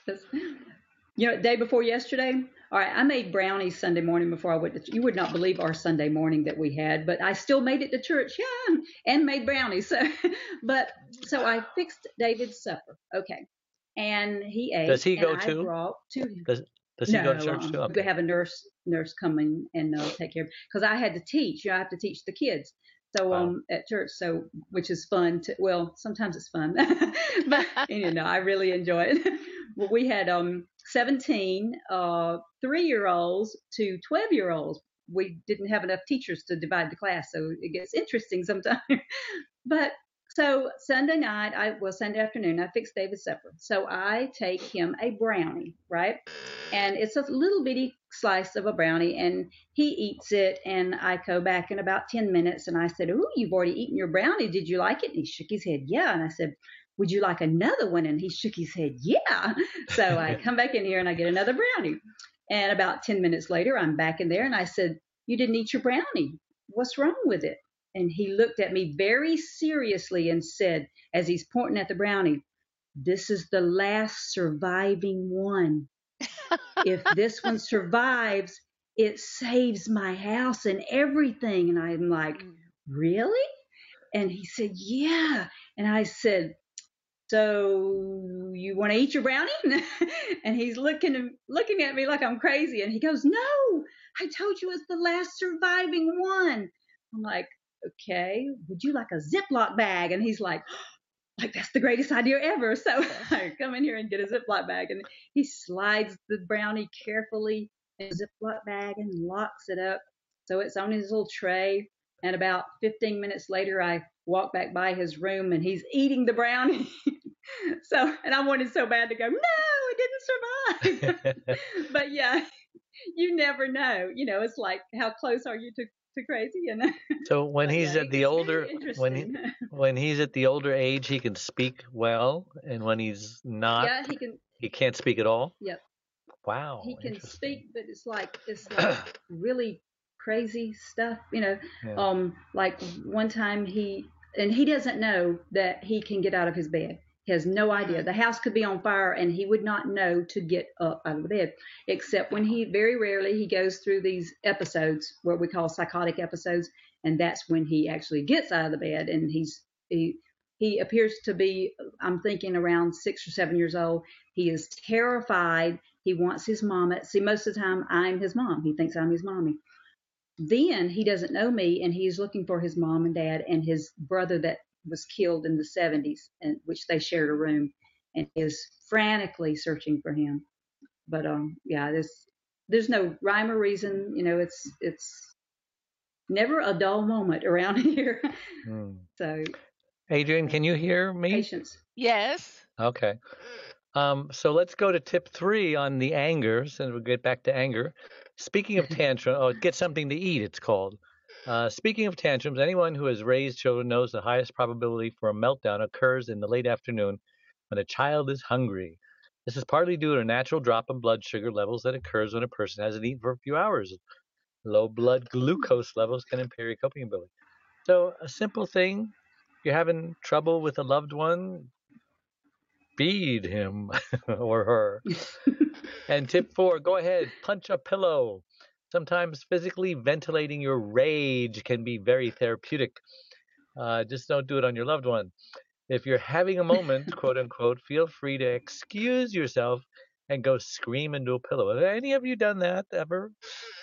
You know, day before yesterday, all right, I made brownies Sunday morning before I went to, you would not believe our Sunday morning that we had, but I still made it to church, yeah, and made brownies. So, but, so I fixed David's supper. Okay. And he ate. Does he go and too? I brought to him. Does, does he no, go to church um, too? Okay. We have a nurse nurse come in and uh, take care of, because I had to teach. You know, I have to teach the kids. So wow. um at church, so which is fun. To, well, sometimes it's fun, but you know, I really enjoy it. Well, we had um seventeen uh three-year-olds to twelve-year-olds. We didn't have enough teachers to divide the class, so it gets interesting sometimes. But so Sunday night, I well Sunday afternoon, I fixed David's supper. So I take him a brownie, right? And it's a little bitty slice of a brownie, and he eats it, and I go back in about ten minutes, and I said, "Ooh, you've already eaten your brownie. Did you like it?" And he shook his head, "Yeah." And I said, "Would you like another one?" And he shook his head, "Yeah." So I come back in here and I get another brownie. And about ten minutes later, I'm back in there, and I said, "You didn't eat your brownie. What's wrong with it?" And he looked at me very seriously and said, as he's pointing at the brownie, "This is the last surviving one. If this one survives, it saves my house and everything." And I'm like, "Really?" And he said, "Yeah." And I said, "So you want to eat your brownie?" And he's looking looking at me like I'm crazy. And he goes, "No, I told you it's the last surviving one." I'm like, "Okay, would you like a Ziploc bag?" And he's like, like, "That's the greatest idea ever." So I come in here and get a Ziploc bag, and he slides the brownie carefully in a Ziploc bag and locks it up. So it's on his little tray. And about fifteen minutes later, I walk back by his room, and he's eating the brownie. So, and I wanted so bad to go, "No, it didn't survive." But yeah, you never know. You know, it's like, how close are you to, to crazy? You know. So when But he's yeah, at the it's older very when he interesting. when he's at the older age, he can speak well, and when he's not, Yeah, he can. he can't speak at all. Yep, Wow, he can interesting. speak, but it's like it's like really crazy stuff. You know, Yeah. um, like one time he and he doesn't know that he can get out of his bed. He has no idea. The house could be on fire and he would not know to get up out of the bed, except when he very rarely he goes through these episodes, what we call psychotic episodes, and that's when he actually gets out of the bed and he's he he appears to be, I'm thinking, around six or seven years old. He is terrified. He wants his mama. See, most of the time I'm his mom. He thinks I'm his mommy. Then he doesn't know me, and he's looking for his mom and dad and his brother that was killed in the seventies, and which they shared a room, and is frantically searching for him. But um, yeah, there's there's no rhyme or reason. You know, it's it's never a dull moment around here. Hmm. So Adrian, can you hear me? patience. Yes. Okay. Um, so let's go to tip three on the anger, and we'll get back to anger. Speaking of tantrum, oh, get something to eat, it's called. Uh, speaking of tantrums, anyone who has raised children knows the highest probability for a meltdown occurs in the late afternoon when a child is hungry. This is partly due to a natural drop in blood sugar levels that occurs when a person hasn't eaten for a few hours. Low blood glucose levels can impair your coping ability. So a simple thing, if you're having trouble with a loved one, feed him or her. And tip four, go ahead, punch a pillow. Sometimes physically ventilating your rage can be very therapeutic. Uh, just don't do it on your loved one. If you're having a moment, quote unquote, feel free to excuse yourself and go scream into a pillow. Have any of you done that ever?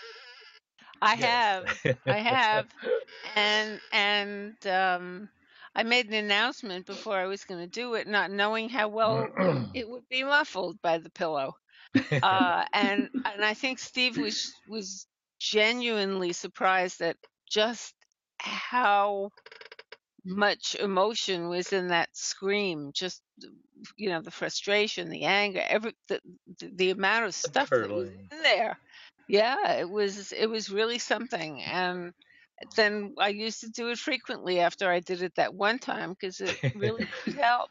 I Yes. have. I have. And and um I made an announcement before I was going to do it, not knowing how well it would be muffled by the pillow. Uh and and I think Steve was was genuinely surprised at just how much emotion was in that scream, just you know, the frustration, the anger, every the, the, the amount of stuff that was Curdling. in there. Yeah, it was it was really something. And then I used to do it frequently after I did it that one time because it really did help.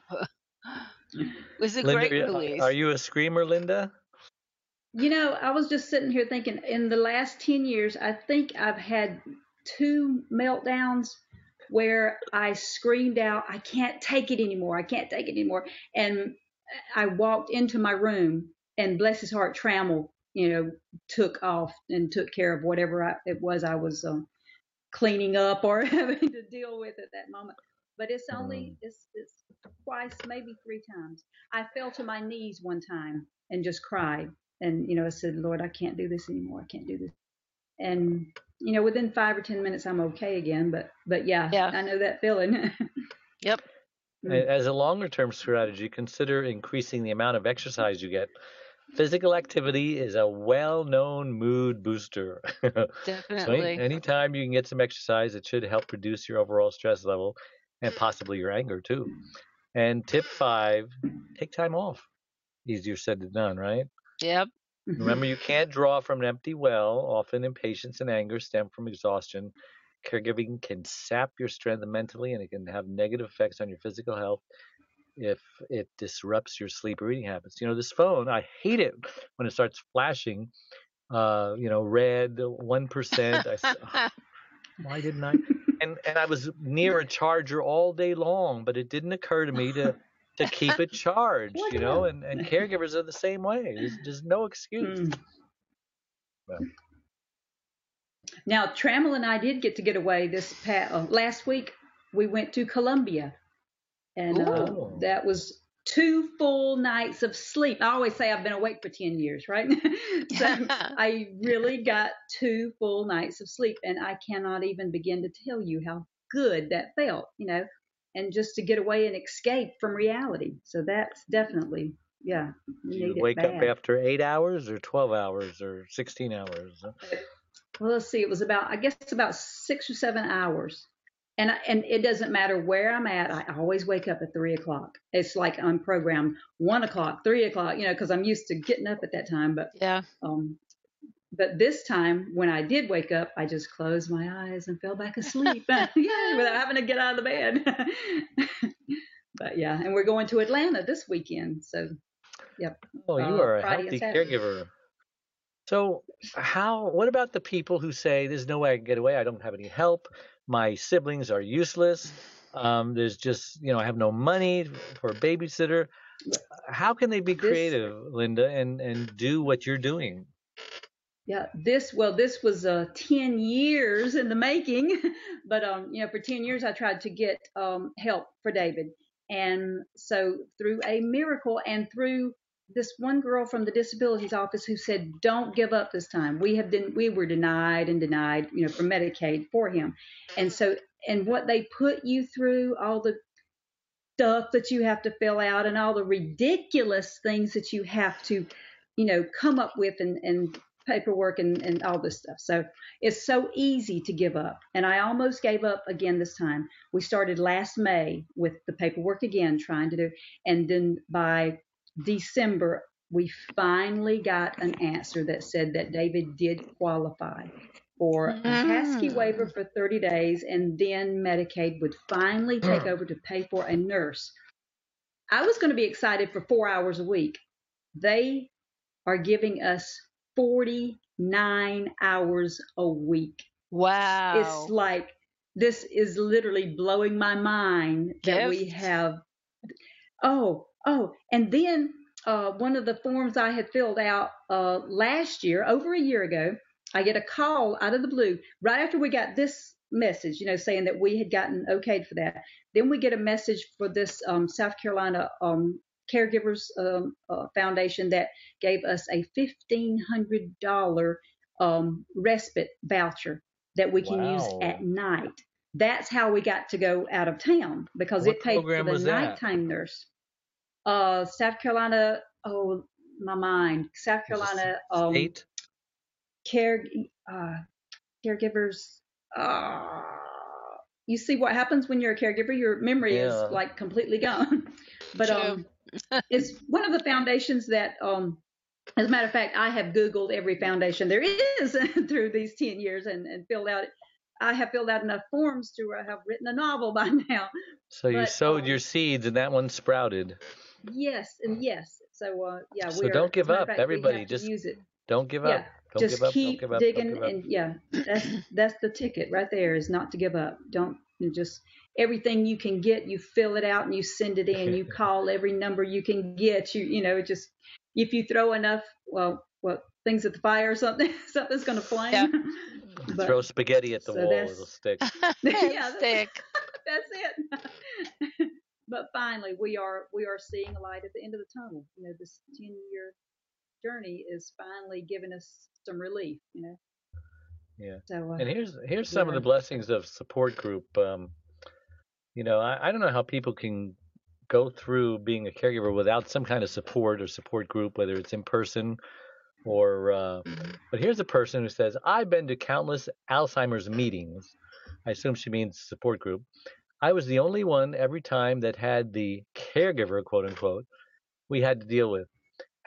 It was a Linda, great are- are release. you a screamer, Linda? You know, I was just sitting here thinking, in the last ten years, I think I've had two meltdowns where I screamed out, I can't take it anymore. I can't take it anymore. And I walked into my room, and bless his heart, Trammell, you know, took off and took care of whatever I, it was I was um, cleaning up or having to deal with at that moment. But it's only, Mm. it's, it's twice, maybe three times. I fell to my knees one time and just cried. And, you know, I said, Lord, I can't do this anymore. I can't do this. And, you know, within five or ten minutes, I'm okay again. But, but yeah, Yeah. I know that feeling. Yep. Mm. As a longer term strategy, consider increasing the amount of exercise you get. Physical activity is a well known mood booster. So any, Definitely. anytime you can get some exercise, it should help reduce your overall stress level and possibly your anger too. And tip five, take time off. Easier said than done, right? Yep. Remember, you can't draw from an empty well. Often impatience and anger stem from exhaustion. Caregiving can sap your strength mentally, and it can have negative effects on your physical health if it disrupts your sleep or eating habits. You know, this phone, I hate it when it starts flashing, uh, you know, red, one percent. I, s- oh, why didn't I? And, and I was near a charger all day long, but it didn't occur to me to, to keep it charged, Look you at know, him. and, and caregivers are the same way. There's, there's no excuse. Mm. Well, Now, Trammell and I did get to get away this past, uh, last week. We went to Colombia, and uh, Ooh. that was two full nights of sleep. I always say I've been awake for ten years, right? So I really got two full nights of sleep, and I cannot even begin to tell you how good that felt, you know, and just to get away and escape from reality. So that's definitely, yeah, Do you you need it wake up bad. after eight hours or twelve hours or sixteen hours? Well, let's see, it was about, I guess, about six or seven hours. And, I- and it doesn't matter where I'm at. I always wake up at three o'clock. It's like I'm programmed one o'clock, three o'clock, you know, because I'm used to getting up at that time. But Yeah. um, but this time when I did wake up, I just closed my eyes and fell back asleep. Yeah, without having to get out of the bed. But yeah, and we're going to Atlanta this weekend. So, yep. Oh, you uh, are a Friday healthy and Saturday. caregiver. So, how? What about the people who say there's no way I can get away? I don't have any help. My siblings are useless. Um, there's just, you know, I have no money for a babysitter. How can they be This, creative, Linda, and and do what you're doing? yeah, this, well, this was uh, ten years in the making. But, um, you know, for ten years, I tried to get um, help for David. And so through a miracle and through this one girl from the disabilities office who said, don't give up this time. We have been, we were denied and denied, you know, for Medicaid for him. And so, and what they put you through, all the stuff that you have to fill out and all the ridiculous things that you have to, you know, come up with and, and paperwork and, and all this stuff. So it's so easy to give up. And I almost gave up again this time. We started last May with the paperwork again, trying to do, and then by December, we finally got an answer that said that David did qualify for a Hasky waiver for thirty days, and then Medicaid would finally take over to pay for a nurse. I was going to be excited for four hours a week. They are giving us forty-nine hours a week. Wow. It's like, this is literally blowing my mind that we Gift. have. Oh, oh, and then uh, one of the forms I had filled out uh, last year, over a year ago, I get a call out of the blue right after we got this message, you know, saying that we had gotten okayed for that. Then we get a message for this um, South Carolina um, Caregivers um, uh, Foundation that gave us a fifteen hundred dollars um, respite voucher that we can use Wow. at night. That's how we got to go out of town, because What it paid for program the was that? nighttime nurse. Uh, South Carolina, oh, my mind. South Is it Carolina um, state? care uh, caregivers. Uh, you see what happens when you're a caregiver? Your memory is Yeah. like completely gone. But True. um, it's one of the foundations that, um, as a matter of fact, I have Googled every foundation there is through these ten years and, and filled out. I have filled out enough forms to uh, have written a novel by now. So you But sowed um, your seeds, and that one sprouted. yes, and yes. So uh, yeah, So we are. don't As a give matter of up, fact, we everybody. have to Just use it. don't give Yeah, up. Don't just give up. Don't keep give up. Don't digging, give up. and yeah, that's that's the ticket right there, is not to give up. Don't, you just, everything you can get, you fill it out and you send it in. You call every number you can get. You you know, just, if you throw enough, well, well, things at the fire or something, something's going to flame. Yep. But Throw spaghetti at the so wall; that's it'll stick. yeah, that's, Stick. that's it. But finally, we are we are seeing a light at the end of the tunnel. You know, this ten year journey is finally giving us some relief. You know. Yeah. So uh, And here's here's we some of the are. blessings of support group. Um, you know, I, I don't know how people can go through being a caregiver without some kind of support or support group, whether it's in person or. Uh, but here's a person who says, "I've been to countless Alzheimer's meetings." I assume she means support group. I was the only one every time that had the caregiver, quote unquote, we had to deal with.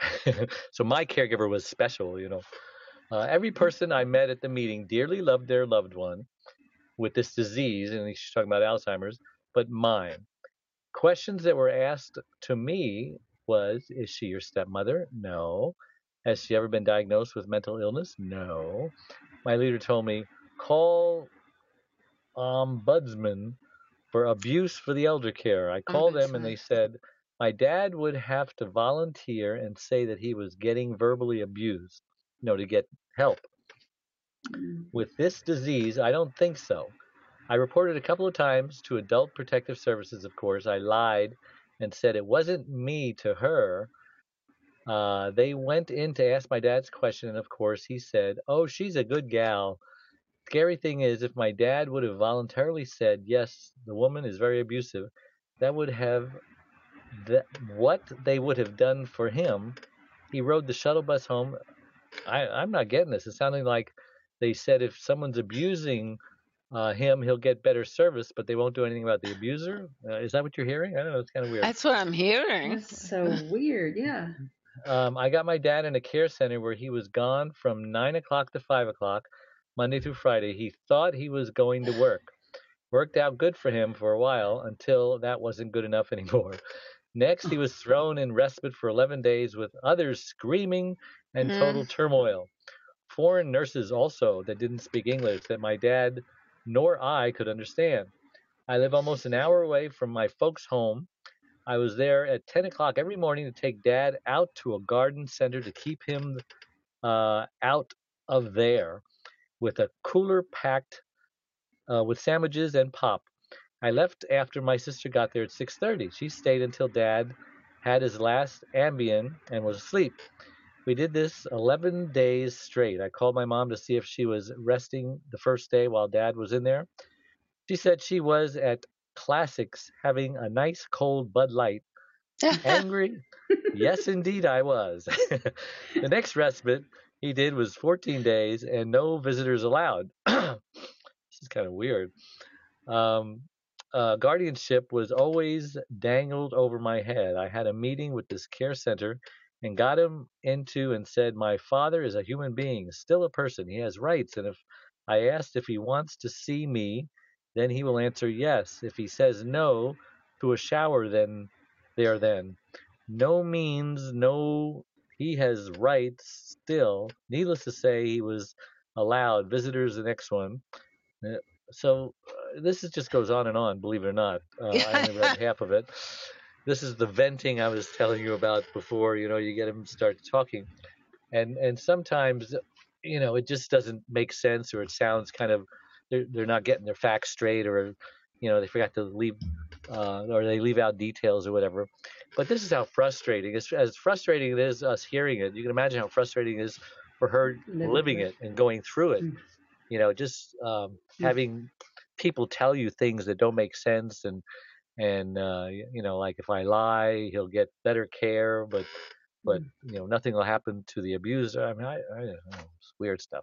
So my caregiver was special, you know. Uh, every person I met at the meeting dearly loved their loved one with this disease, and she's talking about Alzheimer's, but mine. Questions that were asked to me was, is she your stepmother? No. Has she ever been diagnosed with mental illness? No. My leader told me, call ombudsman for abuse for the elder care. I called them and Ombudsman. they said my dad would have to volunteer and say that he was getting verbally abused, you know, to get help. Mm. With this disease, I don't think so. I reported a couple of times to Adult Protective Services, of course. I lied and said it wasn't me to her. Uh, they went in to ask my dad's question, and of course he said, oh, she's a good gal. Scary thing is, if my dad would have voluntarily said, yes, the woman is very abusive, that would have th- what they would have done for him. He rode the shuttle bus home. I, I'm not getting this. It's sounding like they said if someone's abusing uh, him, he'll get better service, but they won't do anything about the abuser. Uh, is that what you're hearing? I don't know. It's kind of weird. That's what I'm hearing. That's so weird. Yeah. um, I got my dad in a care center where he was gone from nine o'clock to five o'clock, Monday through Friday. He thought he was going to work. Worked out good for him for a while until that wasn't good enough anymore. Next, he was thrown in respite for eleven days with others screaming and total Mm. turmoil. Foreign nurses also that didn't speak English that my dad nor I could understand. I live almost an hour away from my folks' home. I was there at ten o'clock every morning to take dad out to a garden center to keep him uh, out of there with a cooler packed uh, with sandwiches and pop. I left after my sister got there at six thirty. She stayed until dad had his last Ambien and was asleep. We did this eleven days straight. I called my mom to see if she was resting the first day while dad was in there. She said she was at Classics having a nice cold Bud Light. Angry? Yes, indeed, I was. The next respite he did was fourteen days and no visitors allowed. This is kind of weird. Um, uh, guardianship was always dangled over my head. I had a meeting with this care center and got him into and said, my father is a human being, still a person. He has rights. And if I asked if he wants to see me, then he will answer yes. If he says no to a shower, then there, then. No means no, he has rights still. Needless to say, he was allowed. Visitors, the next one. Uh, So uh, this is just goes on and on, believe it or not. Uh, I only read half of it. This is the venting I was telling you about before. You know, you get them to start talking, and and sometimes, you know, it just doesn't make sense, or it sounds kind of they're they're not getting their facts straight, or you know, they forgot to leave, uh, or they leave out details or whatever. But this is how frustrating. As as frustrating it is us hearing it, you can imagine how frustrating it is for her Living living through it and going through it. Mm. You know, just um, Mm. having people tell you things that don't make sense, and and uh, y- you know, like if I lie, he'll get better care, but but Mm. you know, nothing will happen to the abuser. I mean, I, I don't know, it's weird stuff.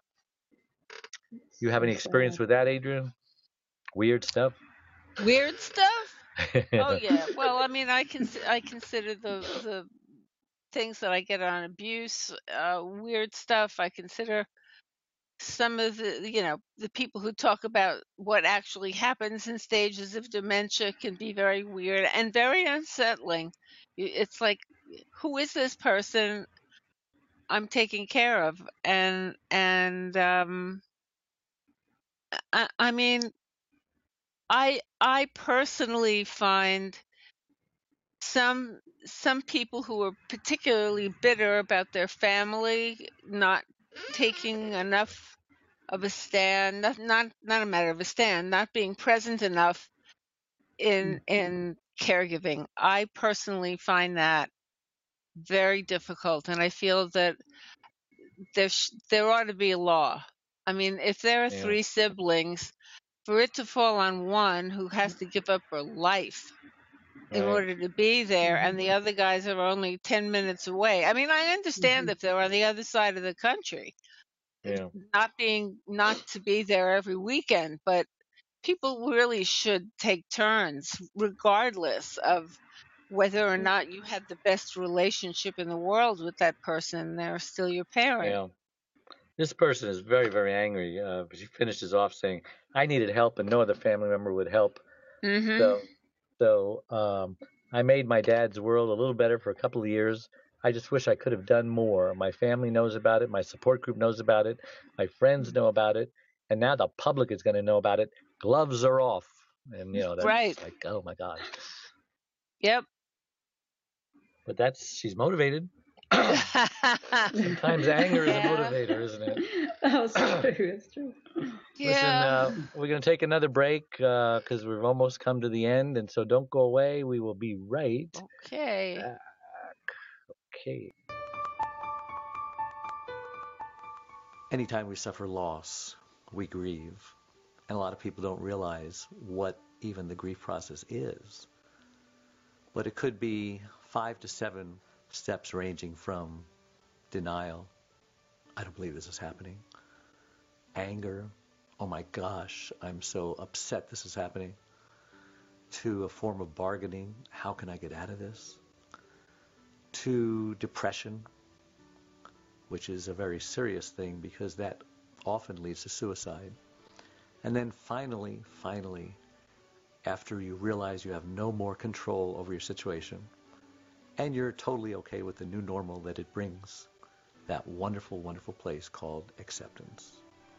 You have So any experience sad. with that, Adrian? Weird stuff. Weird stuff? Oh yeah. Well, I mean, I can I consider the the things that I get on abuse uh, weird stuff. I consider some of the you know the people who talk about what actually happens in stages of dementia can be very weird and very unsettling. Y- It's like, who is this person I'm taking care of? And and um, I, I mean, I I personally find some some people who are particularly bitter about their family not taking enough of a stand, not not not a matter of a stand, not being present enough in Mm. in caregiving. I personally find that very difficult, and I feel that there sh- there ought to be a law. I mean, if there are Yeah, three siblings, for it to fall on one who has to give up her life in right. order to be there, and the Mhm. other guys are only ten minutes away. I mean, I understand Mhm. if they're on the other side of the country, Yeah, not being not to be there every weekend, but people really should take turns regardless of whether or not you have the best relationship in the world with that person. They're still your parent. yeah. This person is very, very angry. Uh, she finishes off saying, "I needed help, and no other family member would help." Mhm. So, so um, I made my dad's world a little better for a couple of years. I just wish I could have done more. My family knows about it. My support group knows about it. My friends know about it, and now the public is going to know about it. Gloves are off, and you know that's Right. like, oh my gosh. Yep. But that's she's motivated. Sometimes anger is a Yeah. motivator, isn't it? That's true. That's true. Listen, Yeah. uh, we're going to take another break because we've almost come to the end, and so don't go away. We will be right Okay. back. Okay. Anytime we suffer loss, we grieve. And a lot of people don't realize what even the grief process is. But it could be five to seven steps ranging from denial, I don't believe this is happening, anger, oh my gosh, I'm so upset this is happening, to a form of bargaining, how can I get out of this? to depression, which is a very serious thing because that often leads to suicide. And then finally, finally, after you realize you have no more control over your situation and you're totally okay with the new normal that it brings, that wonderful, wonderful place called acceptance.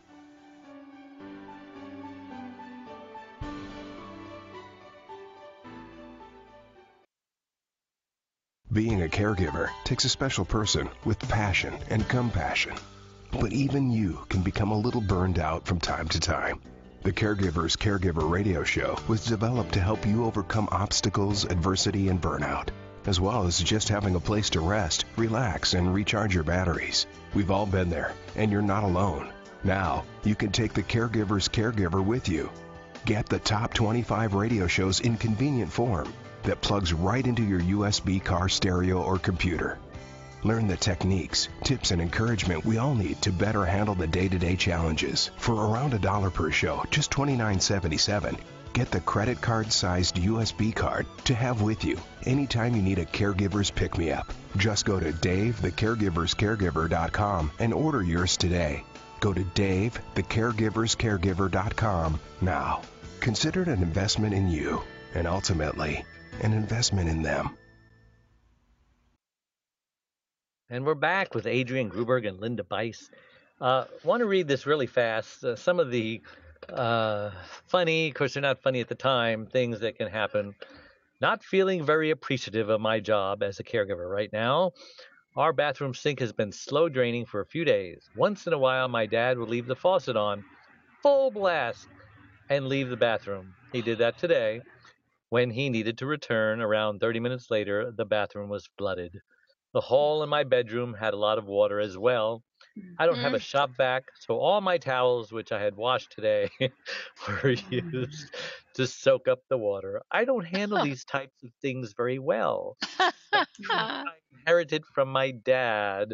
Being a caregiver takes a special person with passion and compassion. But even you can become a little burned out from time to time. The Caregiver's Caregiver radio show was developed to help you overcome obstacles, adversity, and burnout, as well as just having a place to rest, relax, and recharge your batteries. We've all been there, and you're not alone. Now, you can take the Caregiver's Caregiver with you. Get the top twenty-five radio shows in convenient form that plugs right into your U S B car stereo or computer. Learn the techniques, tips, and encouragement we all need to better handle the day-to-day challenges. For around a dollar per show, just twenty-nine seventy-seven, get the credit card-sized U S B card to have with you anytime you need a caregiver's pick-me-up. Just go to Dave the Caregiver's Caregiver dot com and order yours today. Go to Dave the Caregiver's Caregiver dot com now. Consider it an investment in you, and ultimately, an investment in them. And we're back with Adrienne Gruberg and Linda Bice. Uh, want to read this really fast. Uh, some of the uh, funny, of course they're not funny at the time, things that can happen. Not feeling very appreciative of my job as a caregiver right now. Our bathroom sink has been slow draining for a few days. Once in a while, my dad would leave the faucet on, full blast, and leave the bathroom. He did that today. When he needed to return, around thirty minutes later, the bathroom was flooded. The hall in my bedroom had a lot of water as well. I don't have a shop vac, so all my towels, which I had washed today, were used to soak up the water. I don't handle these types of things very well. I inherited from my dad.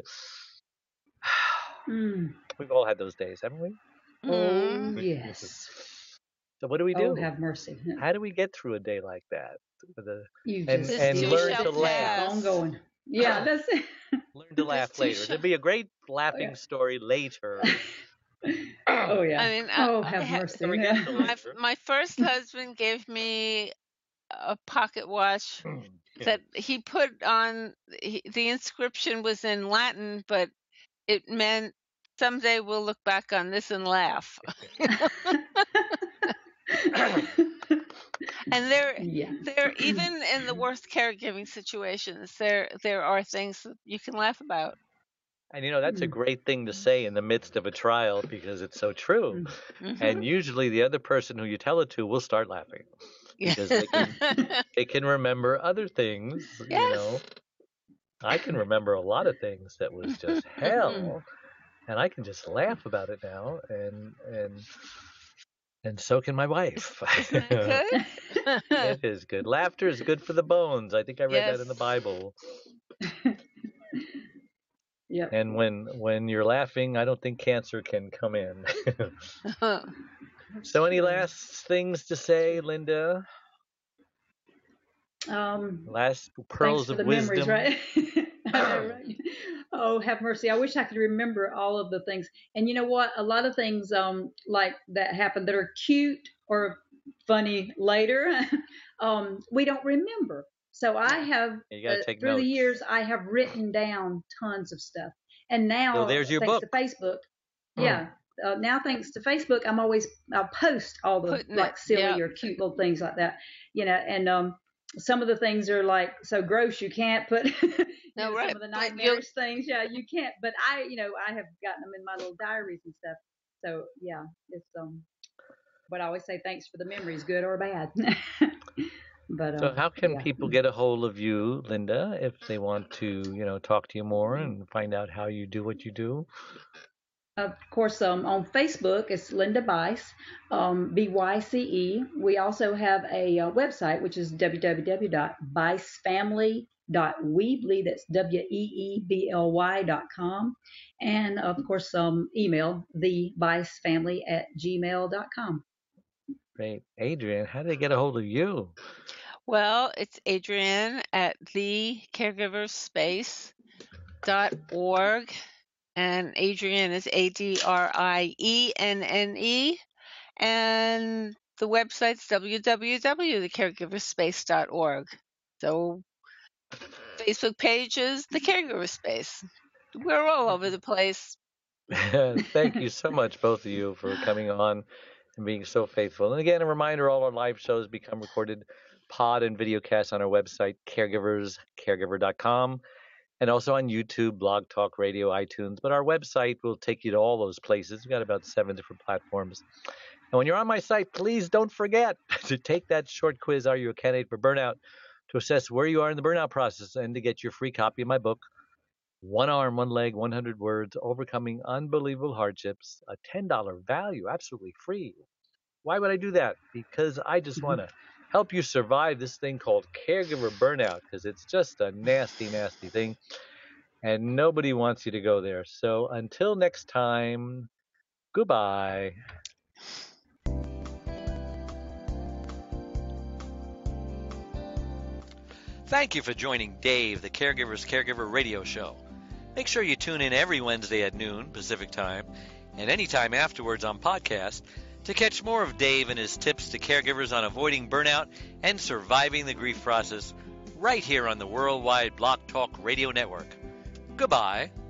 Mm. We've all had those days, haven't we? Oh, yes. So what do we do? Oh, have mercy. How do we get through a day like that? The, You and just and This learn too to shall laugh. pass. ongoing. Yeah, that's it. Learn to laugh too later. shall- There'll be a great laughing yeah. story later. Oh yeah. I mean, I- oh, I have ha- mercy. Can we get to my later? my first husband gave me a pocket watch Yeah. that he put on. He, the inscription was in Latin, but it meant someday we'll look back on this and laugh. And there, yeah. there, even in the worst caregiving situations, there there are things that you can laugh about. And you know, that's a Mm. great thing to say in the midst of a trial because it's so true. Mm. Mhm. And usually the other person who you tell it to will start laughing because they can, they can remember other things, you Yes. know. I can remember a lot of things that was just hell, and I can just laugh about it now, and and and so can my wife. Isn't that good? It is good. Laughter is good for the bones. I think I read that in the Yes. Bible. Yep. And when when you're laughing, I don't think cancer can come in. So any last things to say, Linda? Um, Last thanks pearls for of the wisdom? memories, right? I know, right? Oh, have mercy. I wish I could remember all of the things. And you know what? A lot of things um like that happen that are cute or funny later, um, we don't remember. So I have You gotta uh, take through the notes. years I have written down tons of stuff. And now So there's your thanks book. to Facebook, yeah. Uh, now thanks to Facebook, I'm always I'll post all the Putting like it- silly yeah. or cute little things like that, you know. And um, some of the things are like so gross you can't put. you No, know, right, Some of the but you'll- nightmarish things, yeah, you can't. But I, you know, I have gotten them in my little diaries and stuff. So yeah, it's um. But I always say thanks for the memories, good or bad. But So uh, how can yeah. people get a hold of you, Linda, if they want to, you know, talk to you more and find out how you do what you do? Of course, um, on Facebook, it's Linda Bice, um, B Y C E. We also have a uh, website, which is w w w dot bice family dot weebly, that's W E E B L Y dot com. And, of course, um, email, the bice family at gmail dot com. Great. Adrienne, how do they get a hold of you? Well, it's Adrienne at the caregiver space dot org, and Adrienne is A D R I E N N E, and the website's w w w dot the caregiver space dot org. So Facebook page is The Caregiver Space. We're all over the place. Thank you so much, both of you, for coming on and being so faithful. And again, a reminder, all our live shows become recorded pod and video casts on our website, caregivers caregiver dot com, and also on YouTube, Blog Talk Radio, iTunes. But our website will take you to all those places. We've got about seven different platforms. And when you're on my site, please don't forget to take that short quiz, Are You a Candidate for Burnout?, to assess where you are in the burnout process and to get your free copy of my book, One Arm, One Leg, one hundred Words, Overcoming Unbelievable Hardships, a ten dollars value, absolutely free. Why would I do that? Because I just want to help you survive this thing called caregiver burnout, because it's just a nasty, nasty thing, and nobody wants you to go there. So until next time, goodbye. Thank you for joining Dave, the Caregiver's Caregiver Radio Show. Make sure you tune in every Wednesday at noon Pacific Time and anytime afterwards on podcast to catch more of Dave and his tips to caregivers on avoiding burnout and surviving the grief process right here on the Worldwide Block Talk Radio Network. Goodbye.